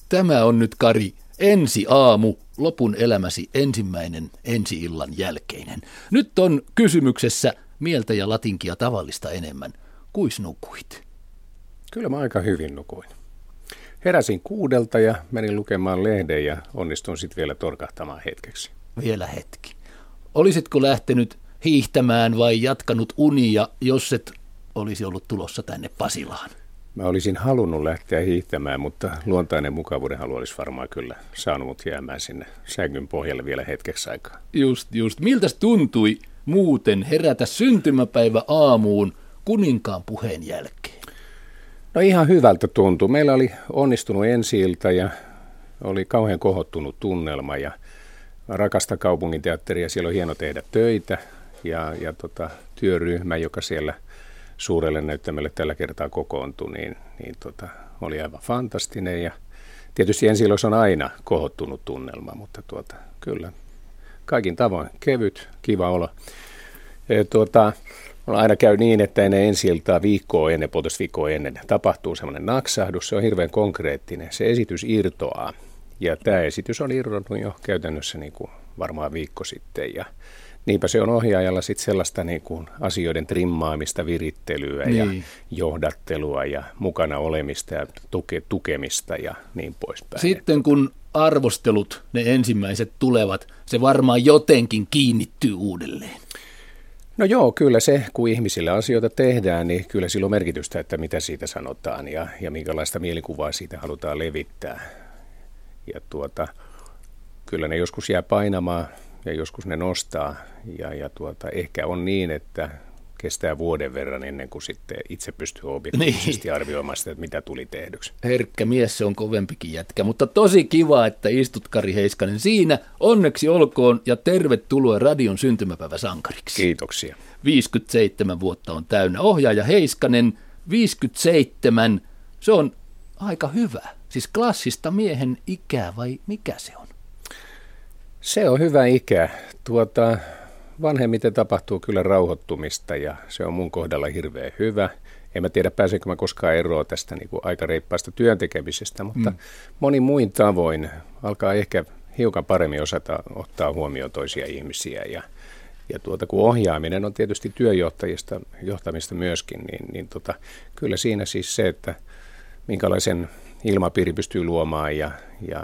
Tämä on nyt, Kari, ensi aamu, lopun elämäsi ensimmäinen ensi-illan jälkeinen. Nyt on kysymyksessä mieltä ja latinkia tavallista enemmän. Kuis nukuit? Kyllä mä aika hyvin nukuin. Heräsin 6 ja menin lukemaan lehden ja onnistuin sitten vielä torkahtamaan hetkeksi. Vielä hetki. Olisitko lähtenyt hiihtämään vai jatkanut unia, jos et olisi ollut tulossa tänne Pasilaan? Mä olisin halunnut lähteä hiihtämään, mutta luontainen mukavuuden halu olisi varmaan kyllä saanut mut jäämään sinne sängyn pohjalle vielä hetkeksi aikaa. Just. Miltäs tuntui muuten herätä syntymäpäivä aamuun kuninkaan puheen jälkeen? No ihan hyvältä tuntui. Meillä oli onnistunut ensi-ilta ja oli kauhean kohottunut tunnelma ja rakasta kaupunginteatteria. Siellä on hieno tehdä töitä ja työryhmä, joka siellä suurelle näyttämölle tällä kertaa kokoontui, niin oli aivan fantastinen. Ja tietysti ensi-illoissa on aina kohottunut tunnelma, mutta kyllä kaikin tavoin kevyt, kiva olo. Aina käy niin, että ennen ensi-iltaa viikkoa ennen tapahtuu semmoinen naksahdus. Se on hirveän konkreettinen. Se esitys irtoaa. Ja tämä esitys on irronnut jo käytännössä niin kuin varmaan viikko sitten. Ja niinpä se on ohjaajalla sitten sellaista niin kuin asioiden trimmaamista, virittelyä ja johdattelua ja mukana olemista ja tukemista ja niin poispäin. Sitten kun arvostelut, ne ensimmäiset tulevat, se varmaan jotenkin kiinnittyy uudelleen. No joo, kyllä se, kun ihmisille asioita tehdään, niin kyllä sillä on merkitystä, että mitä siitä sanotaan ja minkälaista mielikuvaa siitä halutaan levittää. Ja kyllä ne joskus jää painamaan ja joskus ne nostaa ja ehkä on niin, että kestää vuoden verran ennen kuin sitten itse pystyy objektiivisesti arvioimaan sitä, että mitä tuli tehdyksi. Herkkä mies, se on kovempikin jätkä, mutta tosi kiva, että istut, Kari Heiskanen, siinä. Onneksi olkoon ja tervetuloa radion syntymäpäiväsankariksi. Kiitoksia. 57 vuotta on täynnä. Ohjaaja Heiskanen, 57, se on aika hyvä. Siis klassista miehen ikää vai mikä se on? Se on hyvä ikä. Vanhemmiten tapahtuu kyllä rauhoittumista ja se on mun kohdalla hirveän hyvä. En mä tiedä, pääsenkö mä koskaan eroon tästä niin kuin aika reippaasta työntekemisestä, mutta moni muin tavoin alkaa ehkä hiukan paremmin osata ottaa huomioon toisia ihmisiä. Ja kun ohjaaminen on tietysti johtamista myöskin, niin kyllä siinä siis se, että minkälaisen ilmapiiri pystyy luomaan ja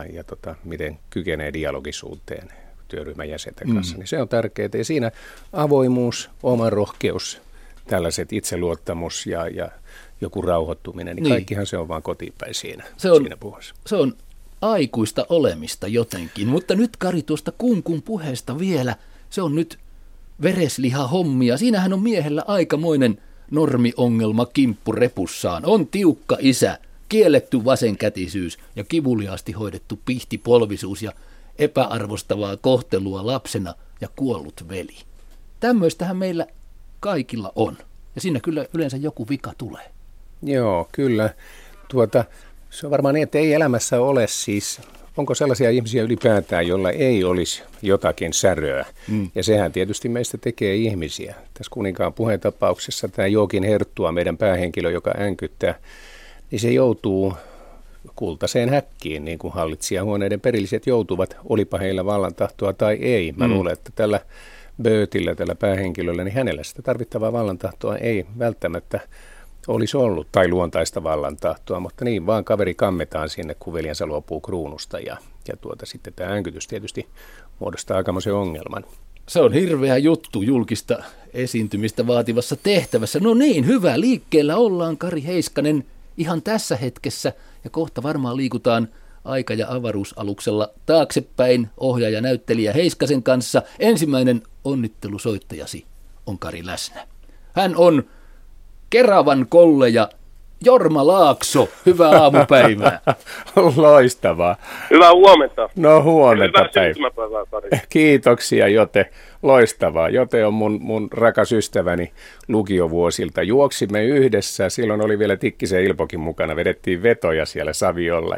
miten kykenee dialogisuuteen työryhmän jäsenten kanssa, niin se on tärkeää. Ja siinä avoimuus, oma rohkeus, tällaiset itseluottamus ja joku rauhoittuminen, niin kaikkihan se on vaan kotiinpäin siinä puhuessa. Se on aikuista olemista jotenkin, mutta nyt Kari tuosta kunkun puheesta vielä, se on nyt veresliha hommia. Siinähän on miehellä aikamoinen normiongelma kimppurepussaan. On tiukka isä, kielletty vasenkätisyys ja kivuliaasti hoidettu pihtipolvisuus ja epäarvostavaa kohtelua lapsena ja kuollut veli. Tämmöistähän meillä kaikilla on. Ja siinä kyllä yleensä joku vika tulee. Joo, kyllä. Se on varmaan niin, että ei elämässä ole siis, onko sellaisia ihmisiä ylipäätään, joilla ei olisi jotakin säröä. Ja sehän tietysti meistä tekee ihmisiä. Tässä kuninkaan puheen tapauksessa tämä Joakim Herttua, meidän päähenkilö, joka änkyttää, niin se joutuu kultaiseen häkkiin, niin kuin hallitsijahuoneiden perilliset joutuvat, olipa heillä vallantahtoa tai ei. Mä luulen, että tällä Böötillä, tällä päähenkilöllä, niin hänellä sitä tarvittavaa vallantahtoa ei välttämättä olisi ollut, tai luontaista vallantahtoa, mutta niin vaan kaveri kammetaan sinne, kun veljansa luopuu kruunusta, ja sitten tämä änkytys tietysti muodostaa aikamoisen ongelman. Se on hirveä juttu julkista esiintymistä vaativassa tehtävässä. No niin, hyvä, liikkeellä ollaan, Kari Heiskanen, ihan tässä hetkessä, ja kohta varmaan liikutaan aika- ja avaruusaluksella taaksepäin ohjaaja näyttelijä Heiskasen kanssa. Ensimmäinen onnittelusoittajasi on Kari läsnä. Hän on Keravan kolleja Jorma Laakso. Hyvää aamupäivää. Loistavaa. Hyvää huomenta. No huomenta päivää. Kari. Kiitoksia Jote. Loistavaa. Jote on mun rakas ystäväni lukiovuosilta. Juoksimme yhdessä. Silloin oli vielä Tikkisen Ilpokin mukana. Vedettiin vetoja siellä Saviolla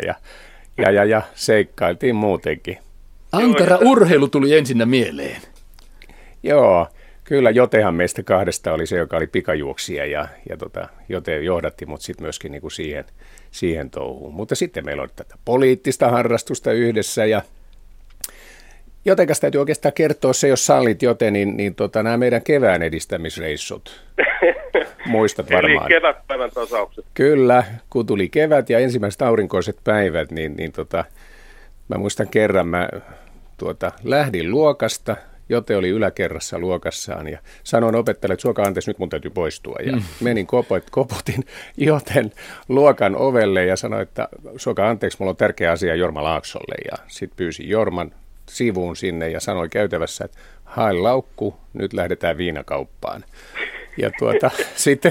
ja seikkailtiin muutenkin. Ankara urheilu tuli ensinnä mieleen. Joo. Kyllä, Jotehan meistä kahdesta oli se, joka oli pikajuoksija ja Jote johdatti mut sitten myöskin niinku siihen touhuun. Mutta sitten meillä on tätä poliittista harrastusta yhdessä ja Jotenkas täytyy oikeastaan kertoa se, jos sallit Jote, niin nämä meidän kevään edistämisreissut. Muistat varmaan. Eli kevätpäivän tasaukset. Kyllä, kun tuli kevät ja ensimmäiset aurinkoiset päivät, mä muistan kerran, mä lähdin luokasta, Jote oli yläkerrassa luokassaan ja sanoin opettajalle, että suokaa anteeksi, nyt mun täytyy poistua. Ja menin koputin Joten luokan ovelle ja sanoin, että suokaa anteeksi, mulla on tärkeä asia Jorma Laaksolle. Ja sitten pyysin Jorman sivuun sinne ja sanoi käytävässä, että hae laukku, nyt lähdetään viinakauppaan. Ja sitten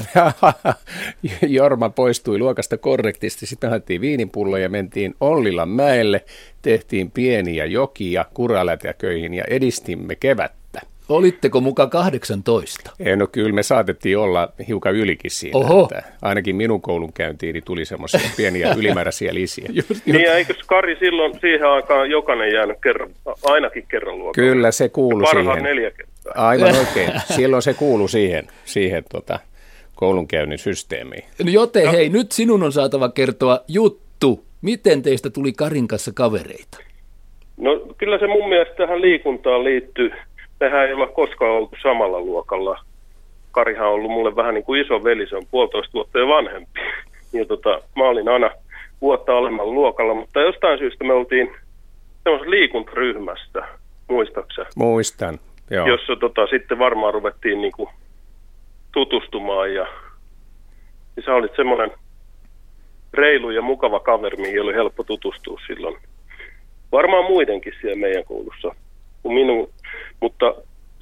Jorma poistui luokasta korrektisti, sitten haettiin viininpulloja ja mentiin Ollilan mäelle, tehtiin pieniä jokia kuralätäköihin ja edistimme kevättä. Olitteko muka 18? No kyllä me saatettiin olla hiukan ylikin siinä, että ainakin minun koulunkäyntiini tuli semmoisia pieniä ylimääräisiä lisiä. Niin ja eikö Kari silloin siihen aikaan jokainen jäänyt ainakin kerran luokalla? Kyllä se kuului siihen. Parhaat 4 kertaa. Aivan oikein. Silloin se kuului siihen koulunkäynnin systeemiin. No Jote, hei, nyt sinun on saatava kertoa juttu. Miten teistä tuli Karin kanssa kavereita? No kyllä se mun mielestä tähän liikuntaan liittyy. Mehän ei olla koskaan oltu samalla luokalla. Karihan on ollut mulle vähän niin kuin iso veli, se on 1,5 vuotta jo vanhempi. Ja mä olin aina vuotta alemmalla luokalla, mutta jostain syystä me oltiin semmoisessa liikuntaryhmästä, muistaakseni? Muistan, joo. Jossa sitten varmaan ruvettiin niin kuin tutustumaan ja sä olit semmoinen reilu ja mukava kaveri, mihin oli helppo tutustua silloin. Varmaan muidenkin siellä meidän koulussa kuin minun, mutta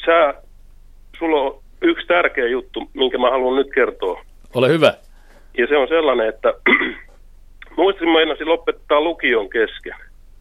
sulla on yksi tärkeä juttu, minkä mä haluan nyt kertoa. Ole hyvä. Ja se on sellainen, että muistin meinasin lopettaa lukion kesken.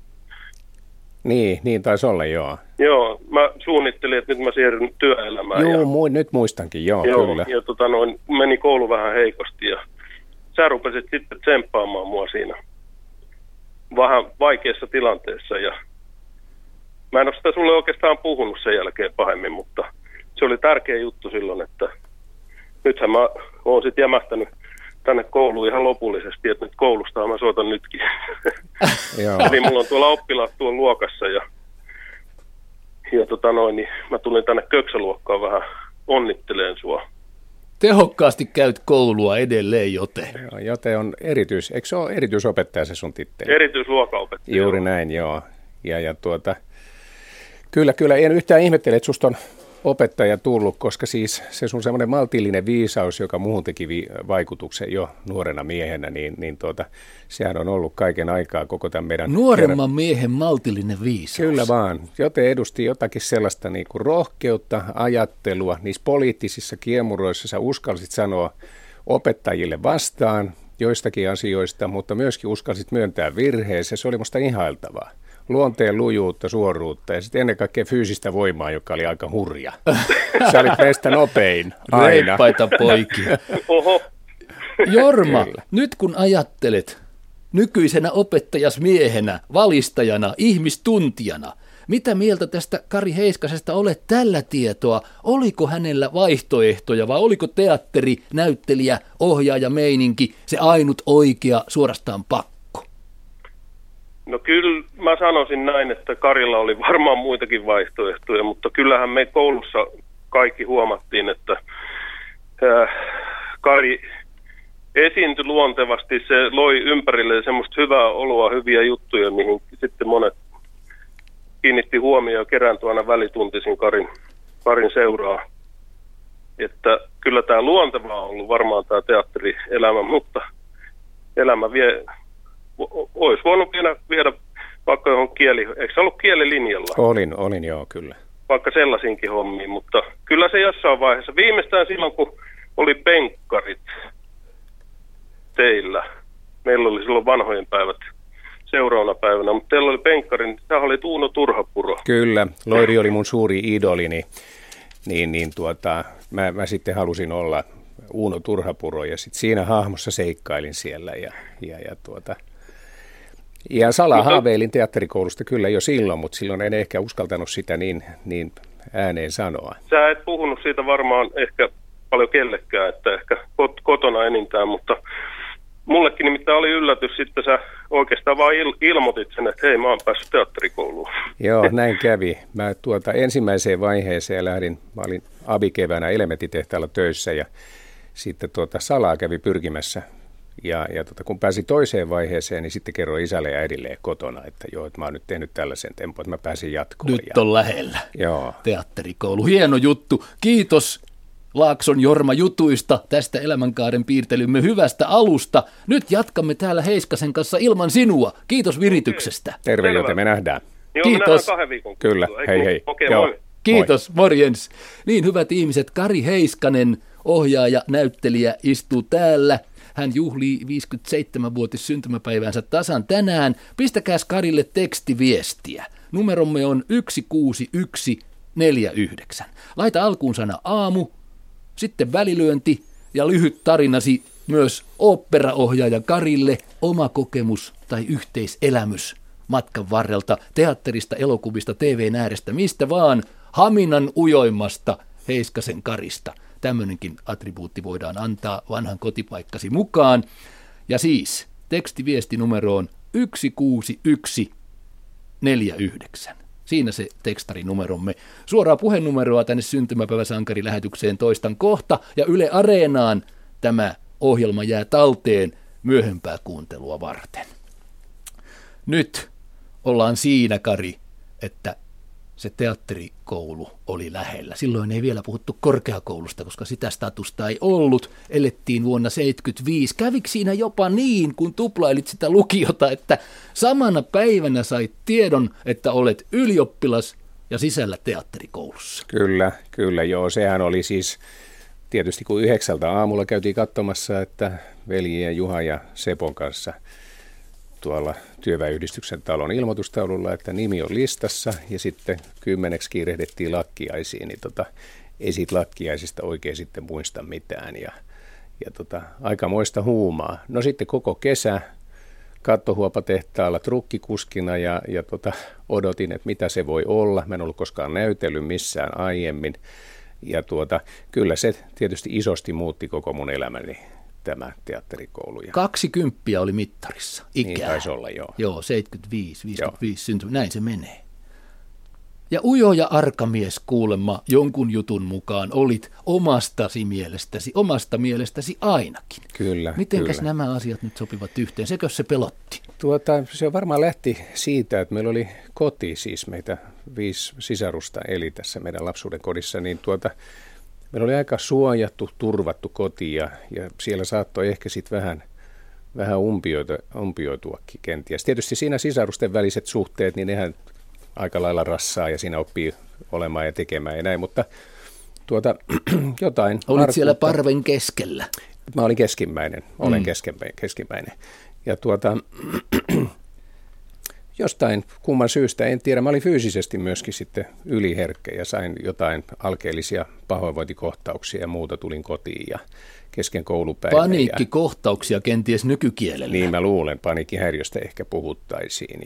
Niin taisi olla, joo. Joo, mä suunnittelin, että nyt mä siirryn työelämään. Joo, nyt muistankin, joo kyllä. Ja meni koulu vähän heikosti ja sä rupesit sitten tsemppaamaan mua siinä vähän vaikeassa tilanteessa ja mä en ole sitä sulle oikeastaan puhunut sen jälkeen pahemmin, mutta se oli tärkeä juttu silloin, että nythän mä oon sitten jämähtänyt tänne kouluun ihan lopullisesti, että nyt koulusta mä soitan nytkin. Eli mulla on tuolla oppilaat tuolla luokassa ja niin mä tulin tänne köksäluokkaan vähän onnitteleen sua. Tehokkaasti käyt koulua edelleen, Jote. Joo, Jote on eikö se ole erityisopettaja se sun titteli? Erityisluokanopettaja. Juuri näin, joo. Kyllä, en yhtään ihmettele, että susta on opettaja tullut, koska siis se sun semmoinen maltillinen viisaus, joka muuhun teki vaikutuksen jo nuorena miehenä, sehän on ollut kaiken aikaa koko tämän meidän... Nuoremman miehen maltillinen viisaus. Kyllä vaan. Jote edusti jotakin sellaista niin kuin rohkeutta, ajattelua. Niissä poliittisissa kiemuroissa sä uskalsit sanoa opettajille vastaan joistakin asioista, mutta myöskin uskalsit myöntää virheeseen. Se oli musta ihailtavaa. Luonteen lujuutta, suoruutta ja sitten ennen kaikkea fyysistä voimaa, joka oli aika hurja. Sä olit meistä nopein aina. Reippaita poikia. Oho. Jorma, nyt kun ajattelet nykyisenä opettajasmiehenä, valistajana, ihmistuntijana, mitä mieltä tästä Kari Heiskasesta olet tällä tietoa? Oliko hänellä vaihtoehtoja vai oliko teatteri, näyttelijä, ohjaaja, meininki se ainut oikea, suorastaan pakko? No kyllä mä sanoisin näin, että Karilla oli varmaan muitakin vaihtoehtoja, mutta kyllähän me koulussa kaikki huomattiin, että Kari esiintyi luontevasti, se loi ympärille semmoista hyvää oloa, hyviä juttuja, mihin sitten monet kiinnitti huomioon keräänty aina välituntisin Karin seuraa. Että kyllä tämä luontevaa on ollut varmaan tämä teatterielämä, mutta elämä olisi voinut viedä vaikka johon eikö se ollut kielilinjalla? Olin joo, kyllä. Vaikka sellaisinkin hommiin, mutta kyllä se jossain vaiheessa, viimeistään silloin kun oli penkkarit teillä, meillä oli silloin vanhojen päivät seuraavana päivänä, mutta teillä oli penkkari, niin sehän oli Uuno Turhapuro. Kyllä, Loiri oli mun suuri idolini, mä sitten halusin olla Uuno Turhapuro ja sitten siinä hahmossa seikkailin siellä ja salaa haaveilin teatterikoulusta kyllä jo silloin, mutta silloin en ehkä uskaltanut sitä niin ääneen sanoa. Sä et puhunut siitä varmaan ehkä paljon kellekään, että ehkä kotona enintään, mutta mullekin nimittäin oli yllätys, sitten sä oikeastaan vaan ilmoitit sen, että hei, mä oon päässyt teatterikouluun. Joo, näin kävi. Mä ensimmäiseen vaiheeseen mä olin abikeväänä elementtitehtaalla töissä ja sitten salaa kävi pyrkimässä. Ja kun pääsin toiseen vaiheeseen, niin sitten kerroin isälle ja äidille kotona, että joo, että mä oon nyt tehnyt tällaisen tempun, että mä pääsin jatkoon. Nyt on lähellä. Joo. Teatterikoulu. Hieno juttu. Kiitos Laakson Jorma jutuista, tästä elämänkaaren piirtelymme hyvästä alusta. Nyt jatkamme täällä Heiskasen kanssa ilman sinua. Kiitos virityksestä. Terve, joten me nähdään. Joo, kiitos. Me nähdään 2 viikon. Kyllä, hei. Okei, moi. Kiitos, morjens. Niin, hyvät ihmiset, Kari Heiskanen, ohjaaja, näyttelijä, istuu täällä. Hän juhlii 57-vuotis syntymäpäiväänsä tasan tänään. Pistäkääs Karille tekstiviestiä. Numeromme on 16149. Laita alkuun sana aamu, sitten välilyönti ja lyhyt tarinasi myös oopperaohjaaja Karille, oma kokemus tai yhteiselämys matkan varrelta, teatterista, elokuvista, TV:n äärestä, mistä vaan, Haminan ujoimmasta Heiskasen Karista. Tämmöinenkin attribuutti voidaan antaa vanhan kotipaikkasi mukaan. Ja siis tekstiviesti numeroon 16149. Siinä se tekstarinumeromme. Suoraa puhenumeroa tänne syntymäpäiväsankarilähetykseen toistan kohta. Ja Yle Areenaan tämä ohjelma jää talteen myöhempää kuuntelua varten. Nyt ollaan siinä, Kari, että se teatterikoulu oli lähellä. Silloin ei vielä puhuttu korkeakoulusta, koska sitä statusta ei ollut. Elettiin vuonna 1975. Kävikö siinä jopa niin, kun tuplailit sitä lukiota, että samana päivänä sait tiedon, että olet ylioppilas ja sisällä teatterikoulussa? Kyllä, joo. Sehän oli siis tietysti, kun 9 aamulla käytiin katsomassa, että veljien Juha ja Sepon kanssa tuolla työväenyhdistyksen talon ilmoitustaululla, että nimi on listassa, ja sitten 10 kiirehdettiin lakkiaisiin, niin ei siitä lakkiaisista oikein sitten muista mitään, ja aikamoista huumaa. No sitten koko kesä kattohuopatehtaalla trukkikuskina, ja odotin, että mitä se voi olla. Mä en ollut koskaan näytellyt missään aiemmin, ja kyllä se tietysti isosti muutti koko mun elämäni, tämä teatterikoulu. 20 oli mittarissa ikää. Niin taisi olla, joo. Joo, 75, 55 syntymä, näin se menee. Ja ujo ja arkamies kuulemma jonkun jutun mukaan olit omasta mielestäsi ainakin. Kyllä. Mitenkäs nämä asiat nyt sopivat yhteen? Sekö se pelotti? Se varmaan lähti siitä, että meillä oli koti, siis meitä 5 sisarusta eli tässä meidän lapsuuden kodissa, niin meillä oli aika suojattu, turvattu koti ja siellä saattoi ehkä sitten vähän umpioituakin kenties. Tietysti siinä sisarusten väliset suhteet, niin nehän aika lailla rassaa ja siinä oppii olemaan ja tekemään ja näin, mutta jotain. Olit siellä parven keskellä. Mä olin keskimmäinen, keskimmäinen. Ja jostain kumman syystä, en tiedä, mä olin fyysisesti myöskin sitten yliherkkä ja sain jotain alkeellisia pahoinvointikohtauksia ja muuta, tulin kotiin ja kesken koulupäivän. Paniikkikohtauksia kenties nykykielellä. Niin mä luulen, paniikkihäiriöstä ehkä puhuttaisiin.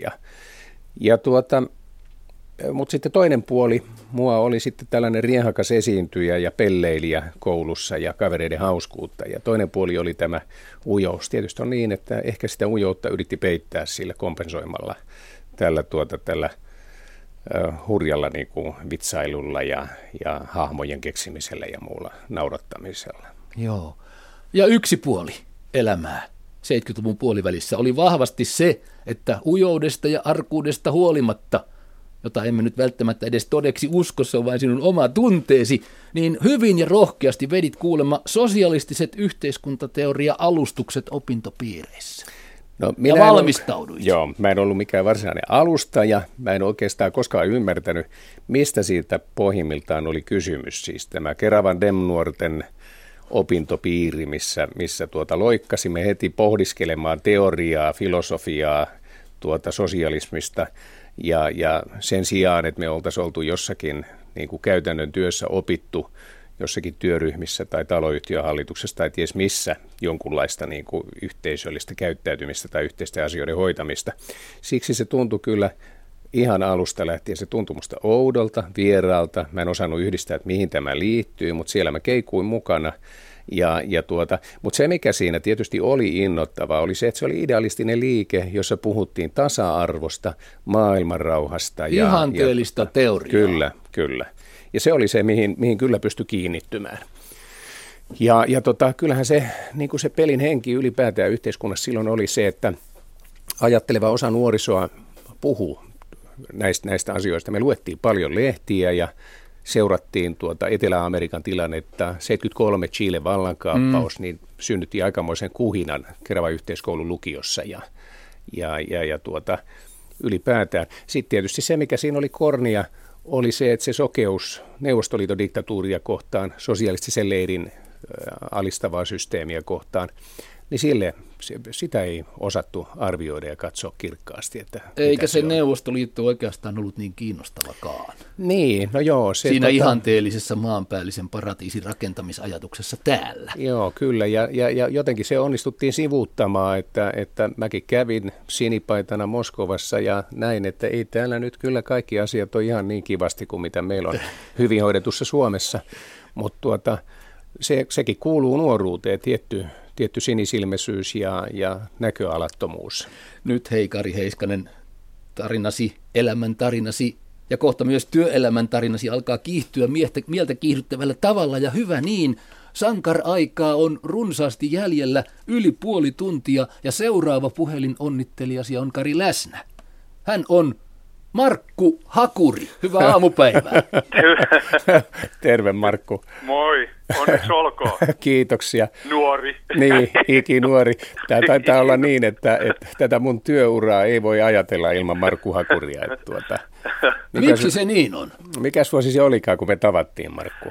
Mutta sitten toinen puoli, mua oli sitten tällainen riehakas esiintyjä ja pelleilijä koulussa ja kavereiden hauskuutta. Ja toinen puoli oli tämä ujous. Tietysti on niin, että ehkä sitä ujoutta yritti peittää sillä kompensoimalla tällä hurjalla niin kuin vitsailulla ja hahmojen keksimisellä ja muulla naurattamisella. Joo. Ja yksi puoli elämää 70-luvun puolivälissä oli vahvasti se, että ujoudesta ja arkuudesta huolimatta, jota emme nyt välttämättä edes todeksi usko, se on vain sinun oma tunteesi, niin hyvin ja rohkeasti vedit kuulemma sosialistiset yhteiskuntateoria-alustukset opintopiireissä. Ja valmistauduit. Mä en ollut mikään varsinainen alustaja. Mä en oikeastaan koskaan ymmärtänyt, mistä siitä pohjimmiltaan oli kysymys. Siis tämä Keravan Dem-nuorten opintopiiri, missä loikkasimme heti pohdiskelemaan teoriaa, filosofiaa, sosialismista. Ja sen sijaan, että me oltaisiin oltu jossakin niin kuin käytännön työssä opittu jossakin työryhmissä tai taloyhtiöhallituksessa tai ties missä jonkunlaista niin kuin yhteisöllistä käyttäytymistä tai yhteisten asioiden hoitamista. Siksi se tuntui kyllä ihan alusta lähtien. Se tuntui musta oudolta, vieraalta. Mä en osannut yhdistää, että mihin tämä liittyy, mutta siellä mä keikuin mukana. Mutta se, mikä siinä tietysti oli innoittavaa, oli se, että se oli idealistinen liike, jossa puhuttiin tasa-arvosta, maailmanrauhasta. Ihanteellista teoriaa. Kyllä. Ja se oli se, mihin kyllä pystyi kiinnittymään. Kyllähän se, niin kuin se pelin henki ylipäätään yhteiskunnassa silloin oli se, että ajatteleva osa nuorisoa puhuu näistä asioista. Me luettiin paljon lehtiä ja seurattiin Etelä-Amerikan tilannetta. 73 Chilen vallankaappaus niin synnytti aikamoisen kuhinan Keravan yhteiskoulun lukiossa ylipäätään. Sitten tietysti se, mikä siinä oli kornia, oli se, että se sokeus Neuvostoliiton diktatuuria kohtaan, sosialistisen leirin alistavaa systeemiä kohtaan, niin sitä ei osattu arvioida ja katsoa kirkkaasti. Että eikä se Neuvostoliitto oikeastaan ollut niin kiinnostavakaan. Niin, no joo. Siinä ihanteellisessa maanpäällisen paratiisin rakentamisajatuksessa täällä. Joo, kyllä. Ja jotenkin se onnistuttiin sivuuttamaan, että mäkin kävin sinipaitana Moskovassa ja näin, että ei täällä nyt kyllä kaikki asiat ole ihan niin kivasti kuin mitä meillä on hyvin hoidetussa Suomessa. Mutta sekin kuuluu nuoruuteen, tietty sinisilmäisyys ja näköalattomuus. Nyt hei Kari Heiskanen, tarinasi, elämän tarinasi ja kohta myös työelämän tarinasi alkaa kiihtyä mieltä kiihdyttävällä tavalla ja hyvä niin. Sankar-aikaa on runsaasti jäljellä yli puoli tuntia ja seuraava puhelin onnittelijasi on Kari läsnä. Hän on Markku Hakuri. Hyvää aamupäivää. Terve Markku. Moi, onneksi olkoon. Kiitoksia. Nuori. Niin, ikinuori. Tämä taitaa olla niin, että tätä mun työuraa ei voi ajatella ilman Markku Hakuria. Miksi se niin on? Mikäs vuosi se olikaan, kun me tavattiin, Markku?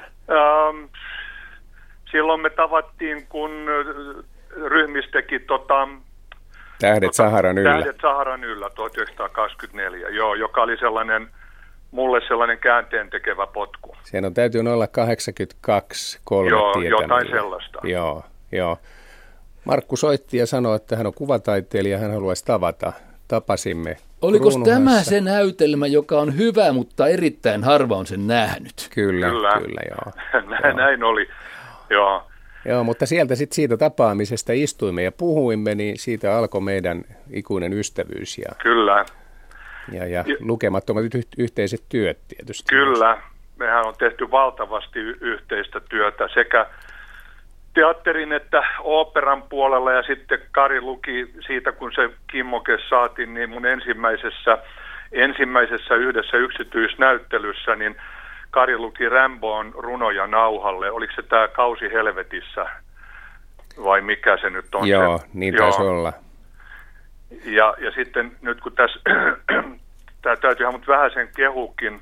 Silloin me tavattiin, kun ryhmistäkin Tähdet Saharan yllä. Tähdet Saharan yllä 1924, joo, joka oli mulle sellainen käänteen tekevä potku. Sen on täytynyt olla 82, 3 joo, tietämällä. Jotain sellaista. Joo. Markku soitti ja sanoi, että hän on kuvataiteilija, hän haluaisi tavata. Tapasimme. Oliko tämä se näytelmä, joka on hyvä, mutta erittäin harva on sen nähnyt? Kyllä, joo. Näin oli, joo. Joo, mutta siitä tapaamisesta istuimme ja puhuimme, niin siitä alkoi meidän ikuinen ystävyys. Kyllä. Ja lukemattomat yhteiset työt tietysti. Kyllä. Mehän on tehty valtavasti yhteistä työtä sekä teatterin että oopperan puolella ja sitten Kari luki siitä, kun se kimmoke saatiin, niin mun ensimmäisessä yhdessä yksityisnäyttelyssä, niin Kari luki Ramboon runoja nauhalle. Oliko se tämä Kausi helvetissä vai mikä se nyt on? Joo, niin taisi olla. Ja sitten nyt kun tässä, tämä täytyyhän mut vähän sen kehukin.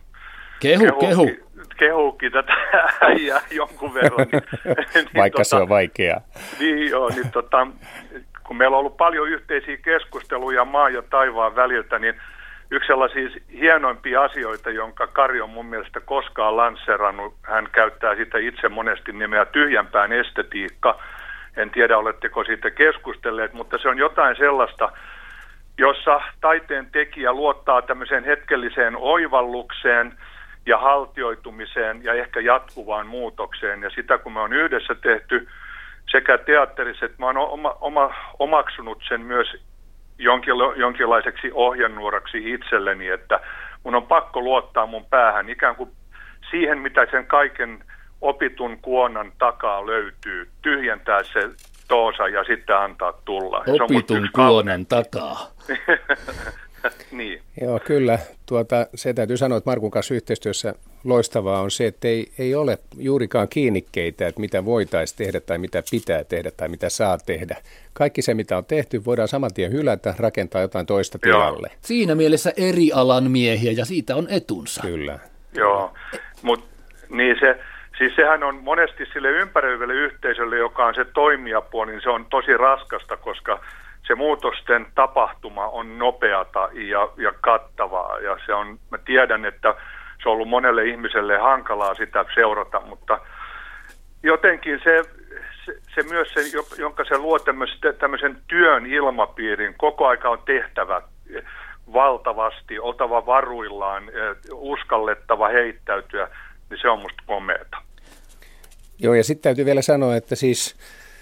Kehukin tätä äijää jonkun verran. Niin, vaikka se on vaikeaa. Niin joo, kun meillä on ollut paljon yhteisiä keskusteluja maan ja taivaan väliltä, niin yksi sellaisia hienoimpia asioita, jonka Kari on mun mielestä koskaan lanseerannut, hän käyttää sitä itse monesti nimeä tyhjänpään estetiikka. En tiedä, oletteko siitä keskustelleet, mutta se on jotain sellaista, jossa taiteen tekijä luottaa tämmöiseen hetkelliseen oivallukseen ja haltioitumiseen ja ehkä jatkuvaan muutokseen. Ja sitä, kun me on yhdessä tehty sekä teatterissa, että mä oon omaksunut sen myös jonkinlaiseksi ohjenuoraksi itselleni, että mun on pakko luottaa mun päähän ikään kuin siihen, mitä sen kaiken opitun kuonan takaa löytyy, tyhjentää se toosa ja sitten antaa tulla. Opitun kuonan takaa. Niin. Joo, kyllä. Se täytyy sanoa, että Markun kanssa yhteistyössä loistavaa on se, että ei ole juurikaan kiinnikkeitä, että mitä voitaisiin tehdä tai mitä pitää tehdä tai mitä saa tehdä. Kaikki se, mitä on tehty, voidaan saman tien hylätä, rakentaa jotain toista tilalle. Siinä mielessä eri alan miehiä ja siitä on etunsa. Kyllä. Joo, mutta niin siis sehän on monesti sille ympäröivälle yhteisölle, joka on se toimijapuoli, niin se on tosi raskasta, koska se muutosten tapahtuma on nopeata ja kattavaa, ja mä tiedän, että se on ollut monelle ihmiselle hankalaa sitä seurata, mutta jotenkin se myös se, jonka se luo tämmöisen työn ilmapiirin, koko aika on tehtävä, valtavasti, oltava varuillaan, uskallettava heittäytyä, niin se on musta komeata. Joo, ja sitten täytyy vielä sanoa, että siis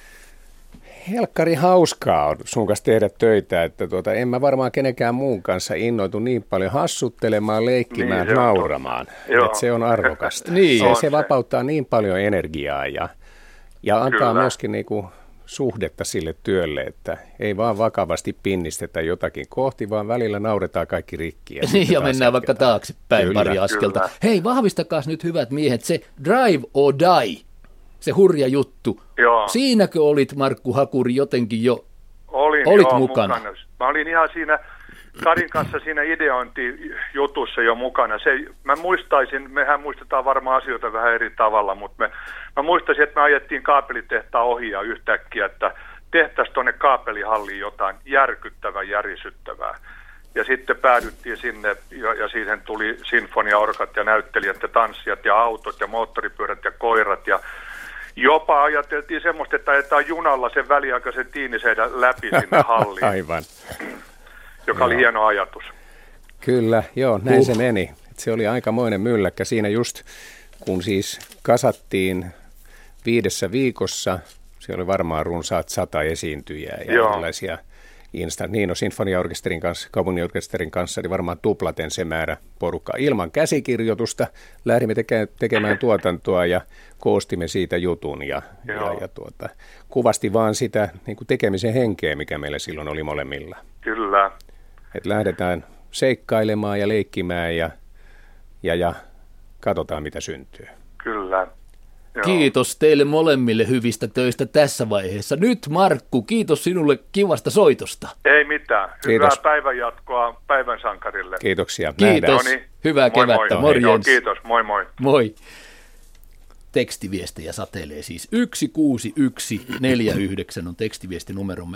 helkkari hauskaa on sun kanssa tehdä töitä, että en mä varmaan kenenkään muun kanssa innoitu niin paljon hassuttelemaan, leikkimään, niin, nauramaan. Että se on arvokasta. Niin. Se vapauttaa niin paljon energiaa ja antaa myöskin niinku suhdetta sille työlle, että ei vaan vakavasti pinnistetä jotakin kohti, vaan välillä nauretaan kaikki rikki. Ja mennään vaikka taaksepäin pari askelta. Kyllä. Hei, vahvistakaa nyt hyvät miehet, se Drive or Die, se hurja juttu. Joo. Siinäkö olit, Markku Hakuri, jotenkin jo olit mukana? Mä olin ihan siinä Karin kanssa siinä ideointijutussa jo mukana. Mä muistaisin, mehän muistetaan varmaan asioita vähän eri tavalla, mutta mä muistaisin, että me ajettiin kaapelitehtaan ohi ja yhtäkkiä, että tehtäisiin tuonne kaapelihalliin jotain järkyttävää, järisyttävää. Ja sitten päädyttiin sinne ja siihen tuli sinfoniaorkat ja näyttelijät ja tanssijat ja autot ja moottoripyörät ja koirat ja jopa ajateltiin semmoista, että ajetaan junalla sen väliaikaisen tiiniseidan läpi sinne halliin. Aivan. Joka oli hieno ajatus. Kyllä, joo, näin se meni. Se oli aikamoinen mylläkkä siinä just, kun siis kasattiin 5 viikossa, se oli varmaan runsaat 100 esiintyjää ja erilaisia sinfoniaorkesterin kanssa, kaupunginorkesterin kanssa, oli varmaan tuplaten se määrä porukkaa. Ilman käsikirjoitusta lähdimme tekemään tuotantoa ja koostimme siitä jutun ja kuvasti vaan sitä niin kuin tekemisen henkeä, mikä meillä silloin oli molemmilla. Kyllä. Että lähdetään seikkailemaan ja leikkimään ja katsotaan, mitä syntyy. Kyllä. Joo. Kiitos teille molemmille hyvistä töistä tässä vaiheessa. Nyt Markku, kiitos sinulle kivasta soitosta. Ei mitään. Hyvää päivänjatkoa päivän sankarille. Kiitoksia. Kiitos. Hyvää kevättä. Morjens. Kiitos. Moi moi. Moi. Tekstiviestejä satelee siis 16149 on tekstiviestinumeromme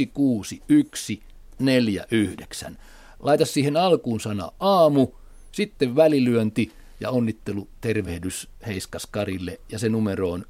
16149. Laita siihen alkuun sana aamu, sitten välilyönti ja onnittelu tervehdys Heiskas Karille ja se numero on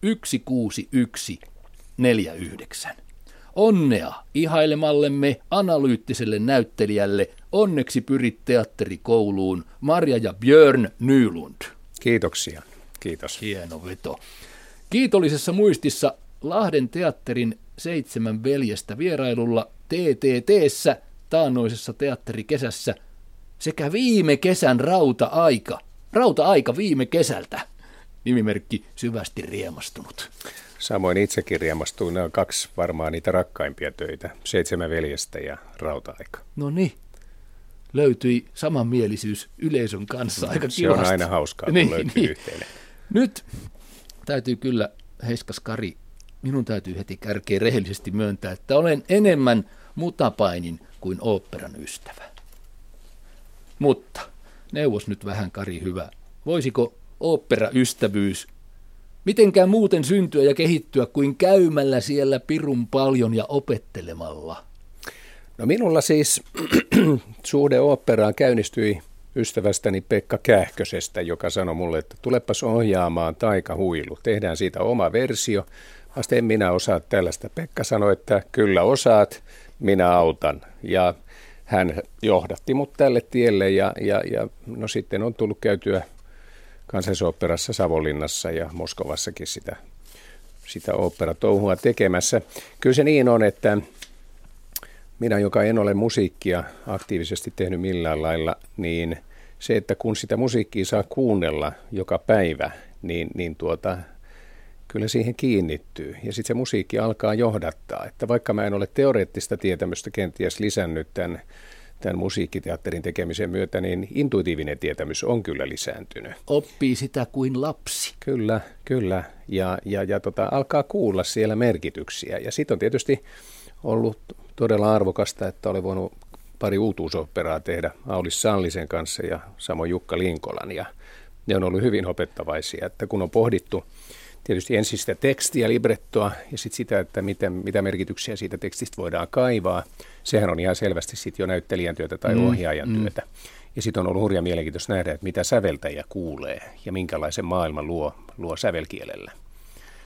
16149. Onnea ihailemallemme analyyttiselle näyttelijälle. Onneksi pyrit teatterikouluun. Marja ja Björn Nylund. Kiitoksia. Kiitos. Hieno veto. Kiitollisessa muistissa Lahden teatterin 7 veljestä vierailulla TTT:ssä taannoisessa teatterikesässä sekä viime kesän rauta-aika. Rauta-aika viime kesältä. Nimimerkki syvästi riemastunut. Samoin itsekin riemastuin. Ne on 2 varmaan niitä rakkaimpia töitä. 7 veljestä ja rauta-aika. No niin. Löytyi samanmielisyys yleisön kanssa aika kivasti. Se on aina hauskaa, kun löytyy yhteinen. Nyt täytyy kyllä, Heiskas Kari, minun täytyy heti kärkeen rehellisesti myöntää, että olen enemmän mutapainin kuin oopperan ystävä. Mutta neuvos nyt vähän, Kari, hyvä. Voisiko oopperaystävyys mitenkään muuten syntyä ja kehittyä kuin käymällä siellä pirun paljon ja opettelemalla? No minulla siis suhde oopperaan käynnistyi ystävästäni Pekka Kähkösestä, joka sanoi mulle, että tulepas ohjaamaan Taikahuilu. Tehdään siitä oma versio. Vasta en minä osaa tällaista. Pekka sanoi, että kyllä osaat, minä autan. Ja hän johdatti mut tälle tielle ja no sitten on tullut käytyä Kansallisoopperassa Savonlinnassa ja Moskovassakin sitä oopperatouhua tekemässä. Kyllä se niin on, että minä, joka en ole musiikkia aktiivisesti tehnyt millään lailla, niin se, että kun sitä musiikkia saa kuunnella joka päivä, niin kyllä siihen kiinnittyy. Ja sitten se musiikki alkaa johdattaa. Että vaikka mä en ole teoreettista tietämystä kenties lisännyt tämän musiikkiteatterin tekemisen myötä, niin intuitiivinen tietämys on kyllä lisääntynyt. Oppii sitä kuin lapsi. Kyllä. Ja alkaa kuulla siellä merkityksiä. Ja sitten on tietysti ollut todella arvokasta, että olen voinut pari uutuusoperaa tehdä Aulis Sallisen kanssa ja samoin Jukka Linkolan. Ja ne on ollut hyvin opettavaisia, että kun on pohdittu tietysti ensin sitä tekstiä, librettoa ja sitten sitä, että mitä merkityksiä siitä tekstistä voidaan kaivaa. Sehän on ihan selvästi sitten jo näyttelijän työtä tai ohjaajan työtä. Ja sitten on ollut hurja mielenkiintoista nähdä, että mitä säveltäjä kuulee ja minkälaisen maailman luo sävelkielellä.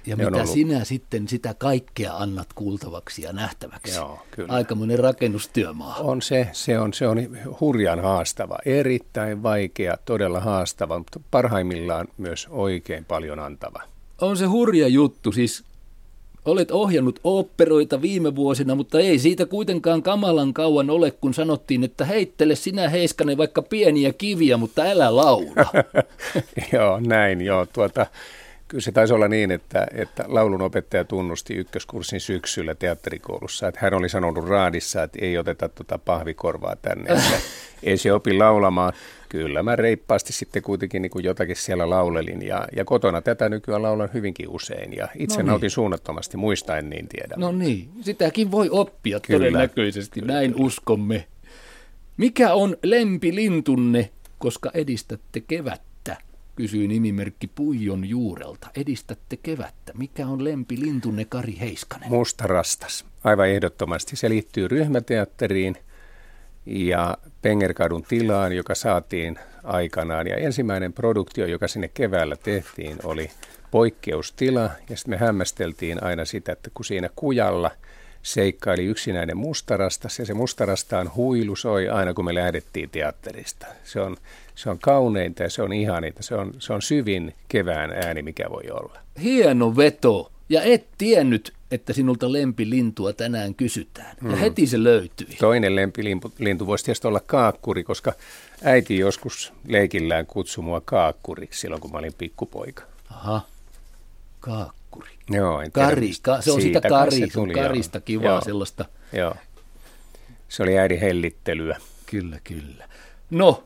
Ja mitä sinä sitten sitä kaikkea annat kuultavaksi ja nähtäväksi. Joo, kyllä. Aikamoinen rakennustyömaa. On se on hurjan haastava, erittäin vaikea, todella haastava, mutta parhaimmillaan myös oikein paljon antava. On se hurja juttu, siis olet ohjannut oopperoita viime vuosina, mutta ei siitä kuitenkaan kamalan kauan ole, kun sanottiin, että heittele sinä Heiskanen vaikka pieniä kiviä, mutta älä laula. Joo, näin joo. Kyllä se taisi olla niin, että laulunopettaja tunnusti ykköskurssin syksyllä teatterikoulussa, että hän oli sanonut raadissa, että ei oteta pahvikorvaa tänne, että ei se opi laulamaan. Kyllä mä reippaasti sitten kuitenkin niin kuin jotakin siellä laulelin ja kotona tätä nykyään laulan hyvinkin usein ja itse nautin suunnattomasti, muista en niin tiedä. No niin, sitäkin voi oppia todennäköisesti, näin uskomme. Mikä on lempilintunne, koska edistätte kevättä? Kysyi nimimerkki Puijon juurelta. Edistätte kevättä. Mikä on lempilintunne, Kari Heiskanen? Mustarastas. Aivan ehdottomasti. Se liittyy ryhmäteatteriin ja Pengerkadun tilaan, joka saatiin aikanaan. Ja ensimmäinen produktio, joka sinne keväällä tehtiin, oli Poikkeustila. Ja sitten me hämmästeltiin aina sitä, että kun siinä kujalla seikkaili yksinäinen mustarastas, ja se mustarastaan huilu soi aina, kun me lähdettiin teatterista. Se on kauneinta ja se on ihaninta. Se on syvin kevään ääni, mikä voi olla. Hieno veto. Ja et tiennyt, että sinulta lempilintua tänään kysytään. Ja heti se löytyi. Toinen lempilintu voisi tietysti olla kaakkuri, koska äiti joskus leikillään kutsui mua kaakkuriksi silloin, kun mä olin pikkupoika. Aha, kaakkuri. Joo, en Kari, se on sitä kari, tuli, karista kivaa joo, sellaista. Joo, se oli äidin hellittelyä. Kyllä. No,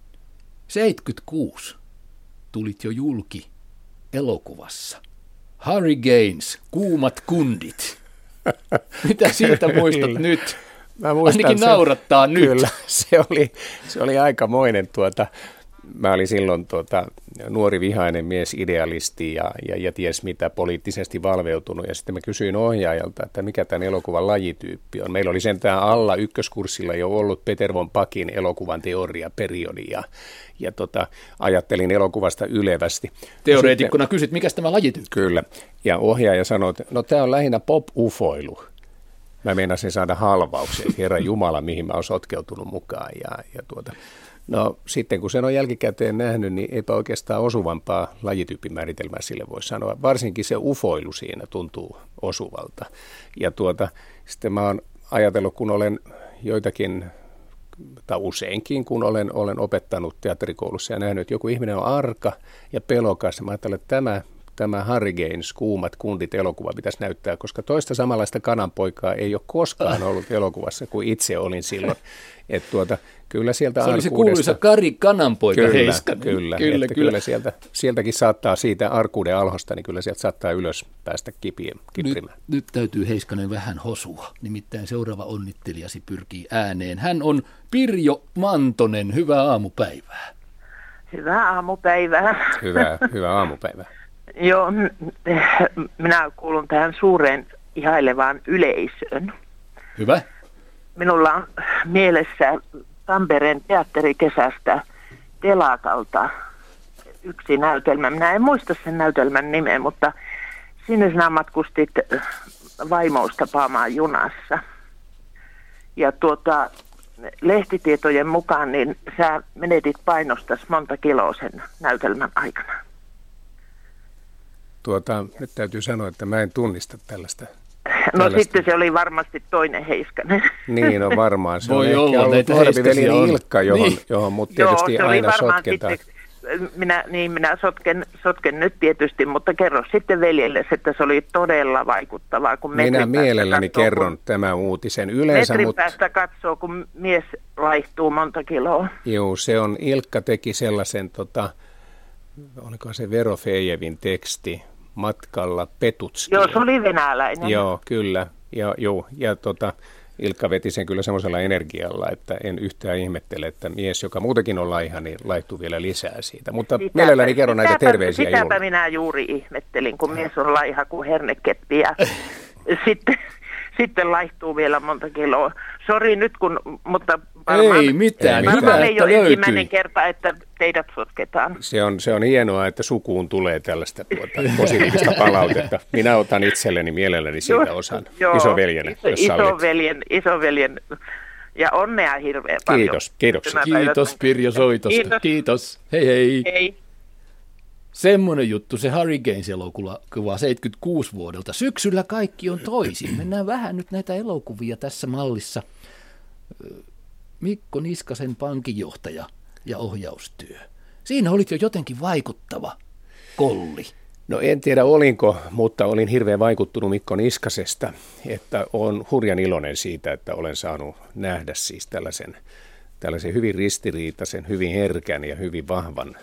76 tulit jo julki elokuvassa. Harry Gaines, Kuumat kundit. Mitä siitä muistat nyt? Mä muistan, ainakin naurattaa nyt. Kyllä, se oli aikamoinen. Mä olin silloin nuori vihainen mies, idealisti ja ties mitä, poliittisesti valveutunut. Ja sitten mä kysyin ohjaajalta, että mikä tämän elokuvan lajityyppi on. Meillä oli sentään alla ykköskurssilla jo ollut Peter von Packin elokuvan teoriaperiodi ja ajattelin elokuvasta ylevästi. Teoreetikkona kysyt, mikä tämä lajityyppi? Kyllä. Ja ohjaaja sanoi, että no tämä on lähinnä pop-ufoilu. Mä meinasin saada halvauksen, herra Jumala, mihin mä oon sotkeutunut mukaan. No sitten kun sen on jälkikäteen nähnyt, niin eipä oikeastaan osuvampaa lajityyppimääritelmää sille voi sanoa. Varsinkin se ufoilu siinä tuntuu osuvalta. Ja sitten mä oon ajatellut, kun olen joitakin, tai useinkin, kun olen opettanut teatterikoulussa ja nähnyt, että joku ihminen on arka ja pelokas. Mä ajattelen, että tämä Harry Gaines, Kuumat kundit -elokuva pitäisi näyttää, koska toista samanlaista kananpoikaa ei ole koskaan ollut elokuvassa kuin itse olin silloin. Että kyllä sieltä se oli se kuuluisa Kari Kananpoika Heiskanen. Kyllä sieltäkin saattaa siitä arkuuden alhosta, niin kyllä sieltä saattaa ylös päästä kiprimään. Nyt täytyy Heiskanen vähän hosua, nimittäin seuraava onnittelijasi pyrkii ääneen. Hän on Pirjo Mantonen, hyvää aamupäivää. Hyvää aamupäivää. Hyvää aamupäivää. Joo, minä kuulun tähän suureen ihailevaan yleisöön. Hyvä. Minulla on mielessä Tampereen teatterikesästä Telakalta yksi näytelmä. Minä en muista sen näytelmän nimeä, mutta sinne sinä matkustit vaimous tapaamaan junassa. Ja lehtitietojen mukaan niin sä menetit painostas monta kiloa sen näytelmän aikana. Nyt täytyy sanoa, että mä en tunnista tällaista. No sitten se oli varmasti toinen Heiskanen. Niin, no varmaan. Se voi on olla, ehkä ollut nuoriveli Ilkka, johon mut tietysti joo, aina sotketaan. Minä sotken nyt tietysti, mutta kerro sitten veljelle, että se oli todella vaikuttavaa. Kun minä mielelläni kerron tämän uutisen yleensä. Metrin päästä katsoo, kun mies laihtuu monta kiloa. Joo, se on, Ilkka teki sellaisen, oliko se Verofejevin teksti, Matkalla Petutskiin. Joo, se oli venäläinen. Joo, kyllä. Ja Ilkka veti sen kyllä semmoisella energialla, että en yhtään ihmettele, että mies, joka muutenkin on laiha, niin laittuu vielä lisää siitä. Mutta mielelläni kerron näitä terveisiä Sitäpä Ilulle. minä juuri ihmettelin, kun mies on laiha kuin hernekeppi ja sitten laihtuu vielä monta kiloa. Sori nyt, mutta Ei mitään, hyvä, Varmaan ei että ole ensimmäinen löytyi. kerta, että teidät sotketaan. Se on hienoa, että sukuun tulee tällaista positiivista palautetta. Minä otan itselleni mielelläni siitä osan. Isoveljenä, jos sallit. Isoveljen. Ja onnea hirveän paljon. Kiitoksia. Kiitos Pirjo soitosta. Kiitos. Hei hei. Hei. Semmoinen juttu, se Hurricanes-elokuva 76 vuodelta. Syksyllä kaikki on toisin. Mennään vähän nyt näitä elokuvia tässä mallissa. Mikko Niskasen pankinjohtaja ja ohjaustyö. Siinä olit jo jotenkin vaikuttava kolli. No en tiedä olinko, mutta olin hirveän vaikuttunut Mikko Niskasesta, että olen hurjan iloinen siitä, että olen saanut nähdä siis tällaisen hyvin ristiriitaisen, hyvin herkän ja hyvin vahvan